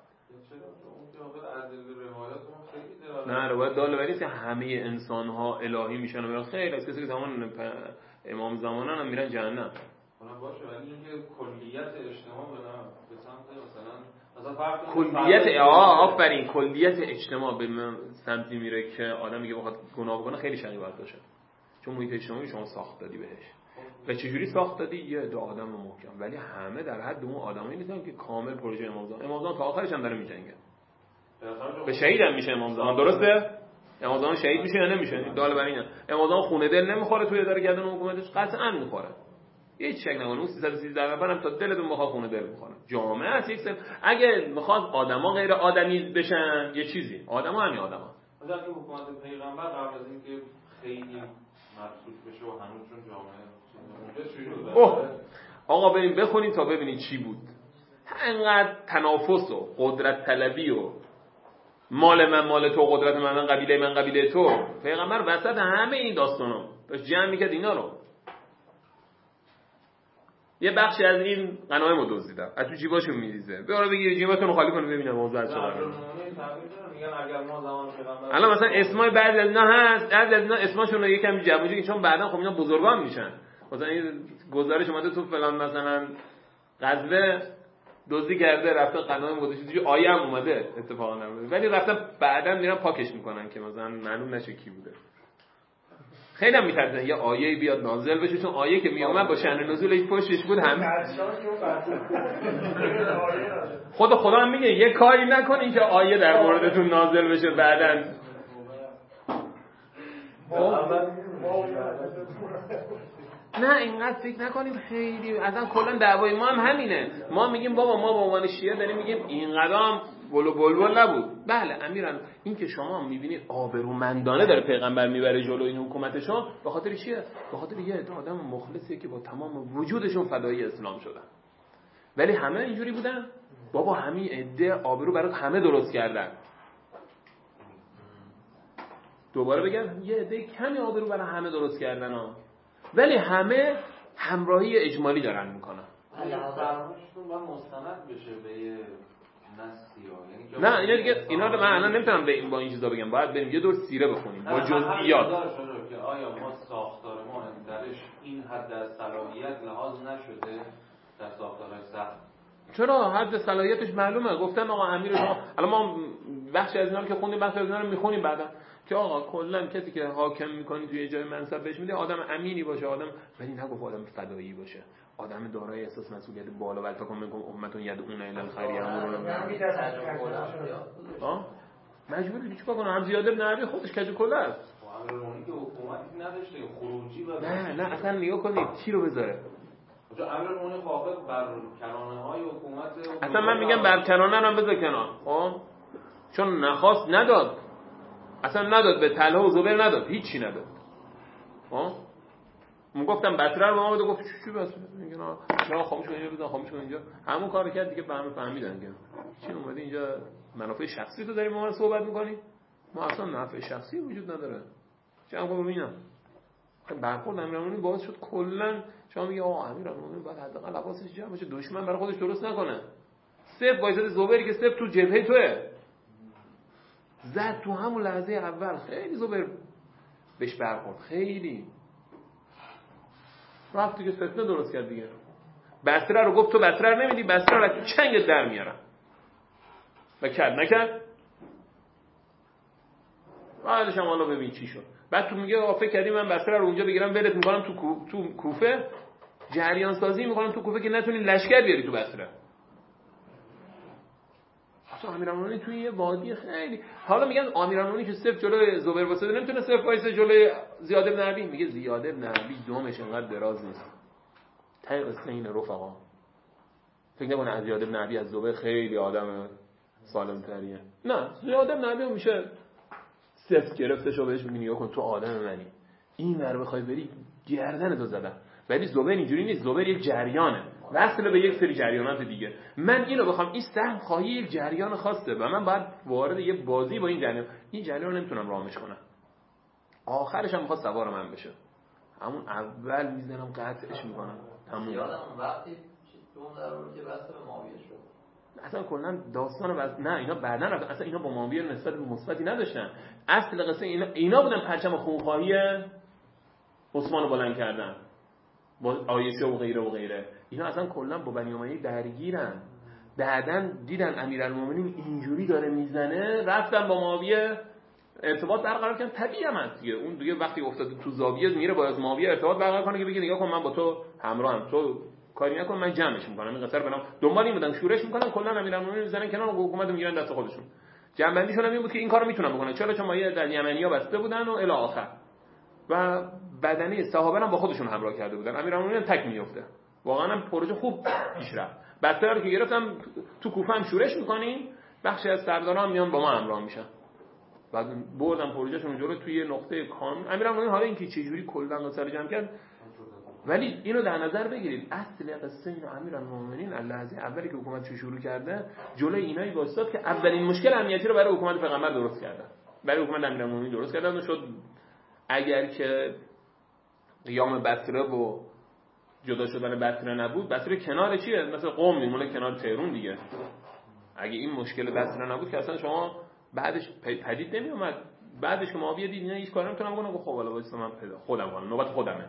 Speaker 2: نه روایت داله بر که همه انسان‌ها الهی میشن و خیر از کسی که زمان امام زمانان هم میرن جهنم.
Speaker 3: باشه ولی اینکه کلیت اجتماع به سمت مثلا
Speaker 2: کلیت آفرین کلیت اجتماع به سمتی میره که آدم میگه بخواد گناه بکنه، خیلی شقی باید باشه، چون محیط اجتماعی شما ساخت دادی بهش. و چجوری ساخت دادی؟ یه عده آدم محکم، ولی همه در حد اون آدمایی نیستن که کامل پروژه امام زمان تا آخرش هم داره میجنگه. به شهید هم میشه امام زمان، درسته؟ امام زمان شهید میشه یا نمیشه؟ دال بر اینه. امام زمان خونه دل نمیخوره توی اداره کردن حکومتش، قطعا میخوره. هیچ شک نکنید اون 313 نفرم تا دلتون بخواد خونه دل میخوره. جامعه است یک اگه میخواد آدما غیر آدمی بشن یه چیزی، آدما همین آدما.
Speaker 3: مثلا این حکومت پیغمبر قبل از اینکه خیلی مبسوط بشه و هنوز چون جامعه اونجا شروع
Speaker 2: آقا بریم بخونیم تا ببینید چی بود. انقدر تنافس و قدرت طلبی و مال من مال تو، قدرت من قبیله من قبیله تو. پیغمبر وسط همه این داستانا داشت جمع میکرد اینا رو. یه بخشی از این غنایم رو دزدیدم، از تو جیباشون میریزه. برو بگیر جیباتون رو خالی کنه ببینم موضوع چه قراره.
Speaker 3: میگن اگر ما زمان پیغمبر
Speaker 2: الان مثلا اسمای بعضی از اینا هست، بعضی از اینا اسمشون رو یکم جمع کنید چون بعدا خب اینا بزرگان میشن. مثلا این گزارش اومده تو فلان مثلا غزوه دزدی کرده رفته غنایم گذاشته، توی آیه هم اومده اتفاقا نمیده، ولی رفتن بعدا میرن پاکش میکنن که مثلا معلوم نشه کی بوده. خیلی هم میترسن یه آیه بیاد نازل بشه، چون آیه که میومد با شأن نزولش پشتش بود هم خدا هم میگه یه کاری نکنین که آیه در موردتون نازل بشه بعداً. نه اینقدر فکر نکنیم خیلی اصلا کلا دعوای ما هم همینه. ما میگیم بابا ما به عنوان شیعه داریم میگیم اینقدر گل و بلبل نبود. بله امیران این که شما میبینید آبرومندانه داره پیغمبر میبره جلو این حکومتشون، به خاطر چیه؟ به خاطر یه عده آدم مخلصیه که با تمام وجودشون فدایی اسلام شدن. ولی همه اینجوری بودن؟ بابا همین عده آبرو برای همه درست کردن. دوباره بگم یه عده کمی آبرو برای همه درست کردن ها. ولی همه همراهی اجمالی دارن میکنن.
Speaker 3: فرمایشتون باید مستند بشه به یه نصی
Speaker 2: نه اینا دیگه اینا رو من الان نمیتونم با این چیزا بگم، باید بریم یه دور سیره بخونیم با جزئیات.
Speaker 3: که آیا ما ساختار ما درش این حد از صلاحیت لحاظ نشده در ساختارهای سخت؟
Speaker 2: چرا حد صلاحیتش معلومه. گفتن آقا امیر شما الان ما بخشی از اینا رو که خوندیم بخشی از اینا رو میخونیم بعدا که آقا کلا کسی که حاکم میکنی توی جای منصب بهش میده آدم امینی باشه، آدم ولی نگفت آدم فدایی باشه، آدم دارای احساس مسئولیت بالا و تکون میگم امتون یدعون الی الخیر یامرون مجبوری چیکار کنه؟ هم زیاد ابن عربی خودش کج کله است.
Speaker 3: امیرالمومنین که حکومتی نداشته خروجی بود.
Speaker 2: نه اصلا نگاه کنید چی رو بذاره.
Speaker 3: امیرالمومنین خواهد بر کرانه‌های حکومت
Speaker 2: اصلا من میگم بر کرانه هم بذار کنار. خب چون نخواست نداد. اصلا نداد به طلحه و زبیر، نداد، هیچی نداد. من گفتم بصره رو به ما بده، گفت چی بصره؟ میگه نه خاموش کن اینجا، بزن خاموش کن اینجا. همون کارو کرد دیگه، همه فهمیدن که چی اومدی اینجا منافع شخصی تو داریم ما صحبت می‌کنی؟ ما اصلا منافع شخصی وجود نداره. چه هم ببینم برخورد امیرالمومنین باعث شد کلا شما میگه آقا امیرالمومنین باید حداقل حواسش جمع باشه، دشمن برای خودش درست نکنه. صفر وایساد زبیری که صفر تو جبهه توئه، زد تو همون لحظه اول. خیلی زبیر بهش برخورد، خیلی رفت دیگه فتنه درست کرد دیگه. بصره رو گفت تو بصره رو نمیدی، بصره رو تو چنگت در میارم و کرد نکرد. بعدش هم حالا ببین چی شد. بعد تو میگه فکر کردی من بصره رو اونجا بگیرم ولت میکنم تو کوفه، جریان سازی میکنم تو کوفه که نتونی لشکر بیاری تو بصره. اصلا امیرالمومنین توی یه وادی خیلی، حالا میگن امیرالمومنین که صفر جلوی زبیر واسه نمیتونه صفر وایسه جلوی زیاد بن عبی. میگه زیاد بن عبی دومش انقدر دراز نیست. ته قصه اینه رفقا، فکر نکنه از زیاد بن عبی از زبیر خیلی آدم سالم تریه. نه، زیاد بن عبی میشه صفر گرفتشو بهش میگی نگاه کن تو آدم منی، این ور بخوای بری گردنتو زدم. ولی زبیر اینجوری نیست، زبیر یک جریانه، وصل به یک سری جریانات دیگه. من اینو بخوام، این سهم خواهی یک جریان خاصه و من باید وارد یه بازی با این جریان نمیتونم رامش کنم. آخرش هم میخواد سوار من بشه، همون اول میزنم قطعش میکنم تموم.
Speaker 5: یادم وقتی دوم در رو که بحث به معاویه شد،
Speaker 2: اصلا کلا داستان نه اینا بعدن رفتن، اصلا اینا با معاویه نسبت مثبتی نداشتن. اصل قصه اینا بودن پرچم خونخواهی عثمان رو بلند کردن با عایشه و غیره و غیره. اینا اصلا کلا با بنی امیه درگیرن. بعدن دیدن امیرالمومنین اینجوری داره میزنه، رفتن با معاویه ارتباط برقرار کردن. طبیعی هم هست دیگه، اون دیگه وقتی افتاده تو زاویه میره با از معاویه ارتباط برقرار کنه که بگه نگاه کن من با تو همراهم، تو کاری نکن من جمعش میکنم. این قصر بنام دنبال این بودن، شورش میکنن، کلا امیرالمومنین میزنن کنار و حکومت میگیرن دست خودشون. جنبندیشون هم این بود که این کارو میتونن بکنن، چون ما یه در یمنیا بسته بودن و الی آخر، و بدنه صحابه هم با خودشون همراه کرده بودن. امیرالمومنین تک میفته. واقعا هم پروژه خوب پیش رفت. بسته رو که گرفتم تو کوفه هم شورش میکنیم، بخشی از سرداران میان با ما همراه میشن. بعد بردم پروژهشون جلو توی نقطه کام. امیرالمومنین حالا اینکه چه جوری کلا سر جمع کرد، ولی اینو در نظر بگیرید اصل قصه اینو امیرالمومنین لحظه اولی که حکومتش شروع کرده جلوی اینایی وایساد که اولین مشکل امنیتی رو برای حکومت پیغمبر درست کردن، برای حکومت امیرالمومنین درست کردن. و شد اگر که قیام بصره و جدا شدن بصره نبود، بصره کنار چیه؟ مثلا قم میمونه کنار تهران دیگه. اگه این مشکل بصره نبود که اصلا شما بعدش پدید نمی اومد. بعدش که معاویه دید اینا هیچ کاری نمیتونن بکنن، گفت خب حالا واسه من خودم کنم، نوبت خودمه.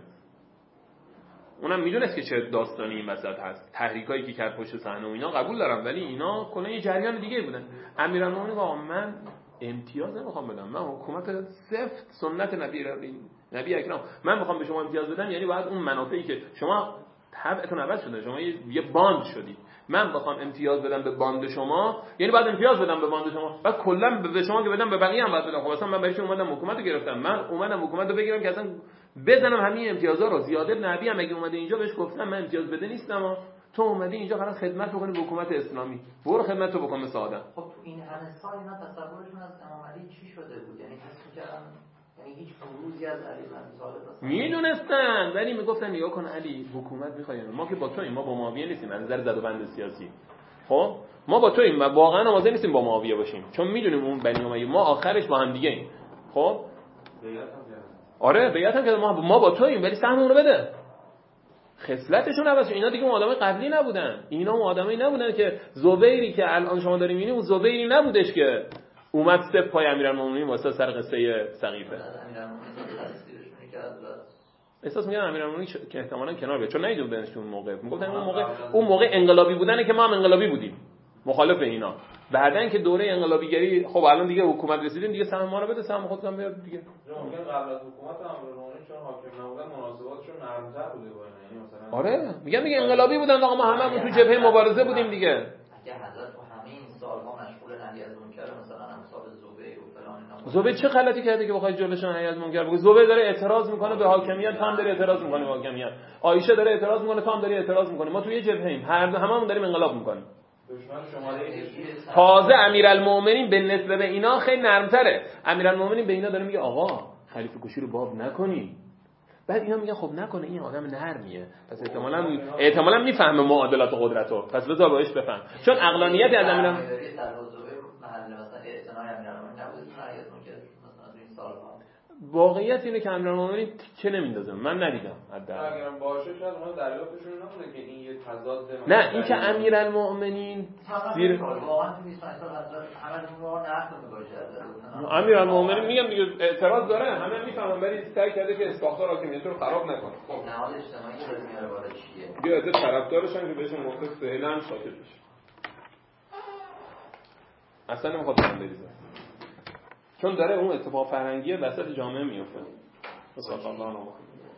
Speaker 2: اونم میدونست که چه داستانی این وسط هست، تحریکایی که کرد پشت صحنه و اینا قبول دارم، ولی اینا کلا یه جریان دیگه بودن. امیرالمومنین گفت من امتیاز نمیخوام بدم، من حکومت سفت سنت نبی اکرام، من میخوام به شما امتیاز بدم، یعنی باید اون منافعی که شما طبعتون عوض شده، شما یه باند شدید، من بخوام امتیاز بدم به باند شما، یعنی باید امتیاز بدم به باند شما، بعد کلا به شما که بدم به بقیه هم باید بدم. خب اصلا من برای چی اومدم حکومت رو گرفتم؟ من اومدم حکومت رو بگیرم که اصلا بزنم همین امتیازا رو. زیاد بن عبی هم اگه اومده اینجا بهش گفتم من امتیاز بده نیستم، تو اومدی اینجا قرار خدمت بکنی به حکومت اسلامی، برو خدمت تو بکن مثل آدم.
Speaker 5: خب تو این همه سال اینا تصورشون از امام علی چی شده بود؟ یعنی حس می‌کردن یعنی هیچ بروزی از علی بن ابی طالب اصلا
Speaker 2: میدونستن، ولی میگفتن نگاه کن علی حکومت می‌خوایم، ما که با تویم، ما با معاویه نیستیم از نظر زد و بند سیاسی. خب ما با تویم و واقعا آماده نیستیم با معاویه باشیم، چون میدونیم اون بنی امیه ما آخرش با هم دیگه ایم. خب آره بیعت هم که ما با تویم، ولی سهممون رو بده. خصلتشون عوض شد. اینا دیگه اون آدمای قبلی نبودن، اینا اون آدمایی نبودن که زبیری که الان شما دارین میبینید اون زبیری نبودش که اومد سه پای امیرالمومنین واسه سر قصه سقیفه. احساس می‌کنم امیرالمومنین که احتمالاً کنار بیاد، چون نیده بودنش اون موقع. میگفتن اون موقع انقلابی بودنه که ما هم انقلابی بودیم، مخالف اینا. بعدن که دوره انقلابیگری، خب الان دیگه حکومت رسیدیم دیگه، سهم ما رو بده، سهم خودت هم بیاد دیگه.
Speaker 3: ممکن قبل از حکومت امیرالمومنین چون حاکم نبودن مناسباتشون نرم‌تر بوده با اینا، یعنی مثلا
Speaker 2: آره میگم انقلابی بودن آقا، ما هممون تو جبهه مبارزه بودیم دیگه.
Speaker 5: اگه حضرت تو همه این سال‌ها مشغول نهی از منکر مثلا امثال زبیر و فلان اینا،
Speaker 2: زبیر چه غلطی کرده که بخواد جلوشون نهی از منکر بگه؟ زبیر داره اعتراض میکنه به حاکمیت، تو هم داری اعتراض میکنی به حاکمیت. عایشه داره اعتراض میکنه، تو هم داری اعتراض میکنی. ما تو یه جبهه‌ایم، هر دو هممون داریم انقلاب میکنیم.
Speaker 3: دشمن شماره
Speaker 2: تازه امیرالمومنین به نسبت به اینا خیلی نرمتره. امیرالمومنین به اینا داره میگه آقا خلیفه کشی رو باب نکنی. بعد اینا میگن خب نکنه، این آدم نرمیه، پس احتمالاً میفهمه معادلات قدرتو، پس بذار باش بفهم. چون عقلانیتی از امیرالمومنین واقعیت اینه که امیرالمومنین چه نمیندازه، من ندیدم حداقل.
Speaker 3: اگر باشه شاید اون دریافتشون نمونه که این یه تضاد.
Speaker 2: نه این که امیرالمومنین زیر امیرالمومنین میگم دیگه اعتراض داره، همه میفهمن، ولی سعی کرده که ساختار حاکمیت رو خراب نکنه.
Speaker 5: خب نهاد اجتماعی که میاره بالا چیه؟
Speaker 2: دیگه از طرفدارشن که بهشون گفته فعلا ساکت بشه. اصلا نمیخواد برام بریزه. چون داره اون اتفاق فرهنگی وسط جامعه میفته. مثلا الله نو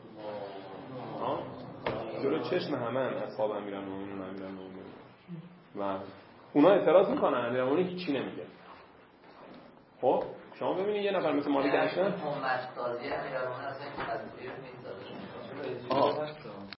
Speaker 2: جلو چشم همه اصحاب امیرالمومنین و اونا اعتراض میکنن، امیرالمومنین هیچی نمیگه. خب شما ببینید یه نفر مثل مالک اشرف
Speaker 5: امت سازی امیرالمومنین اصلا تصویر نیست.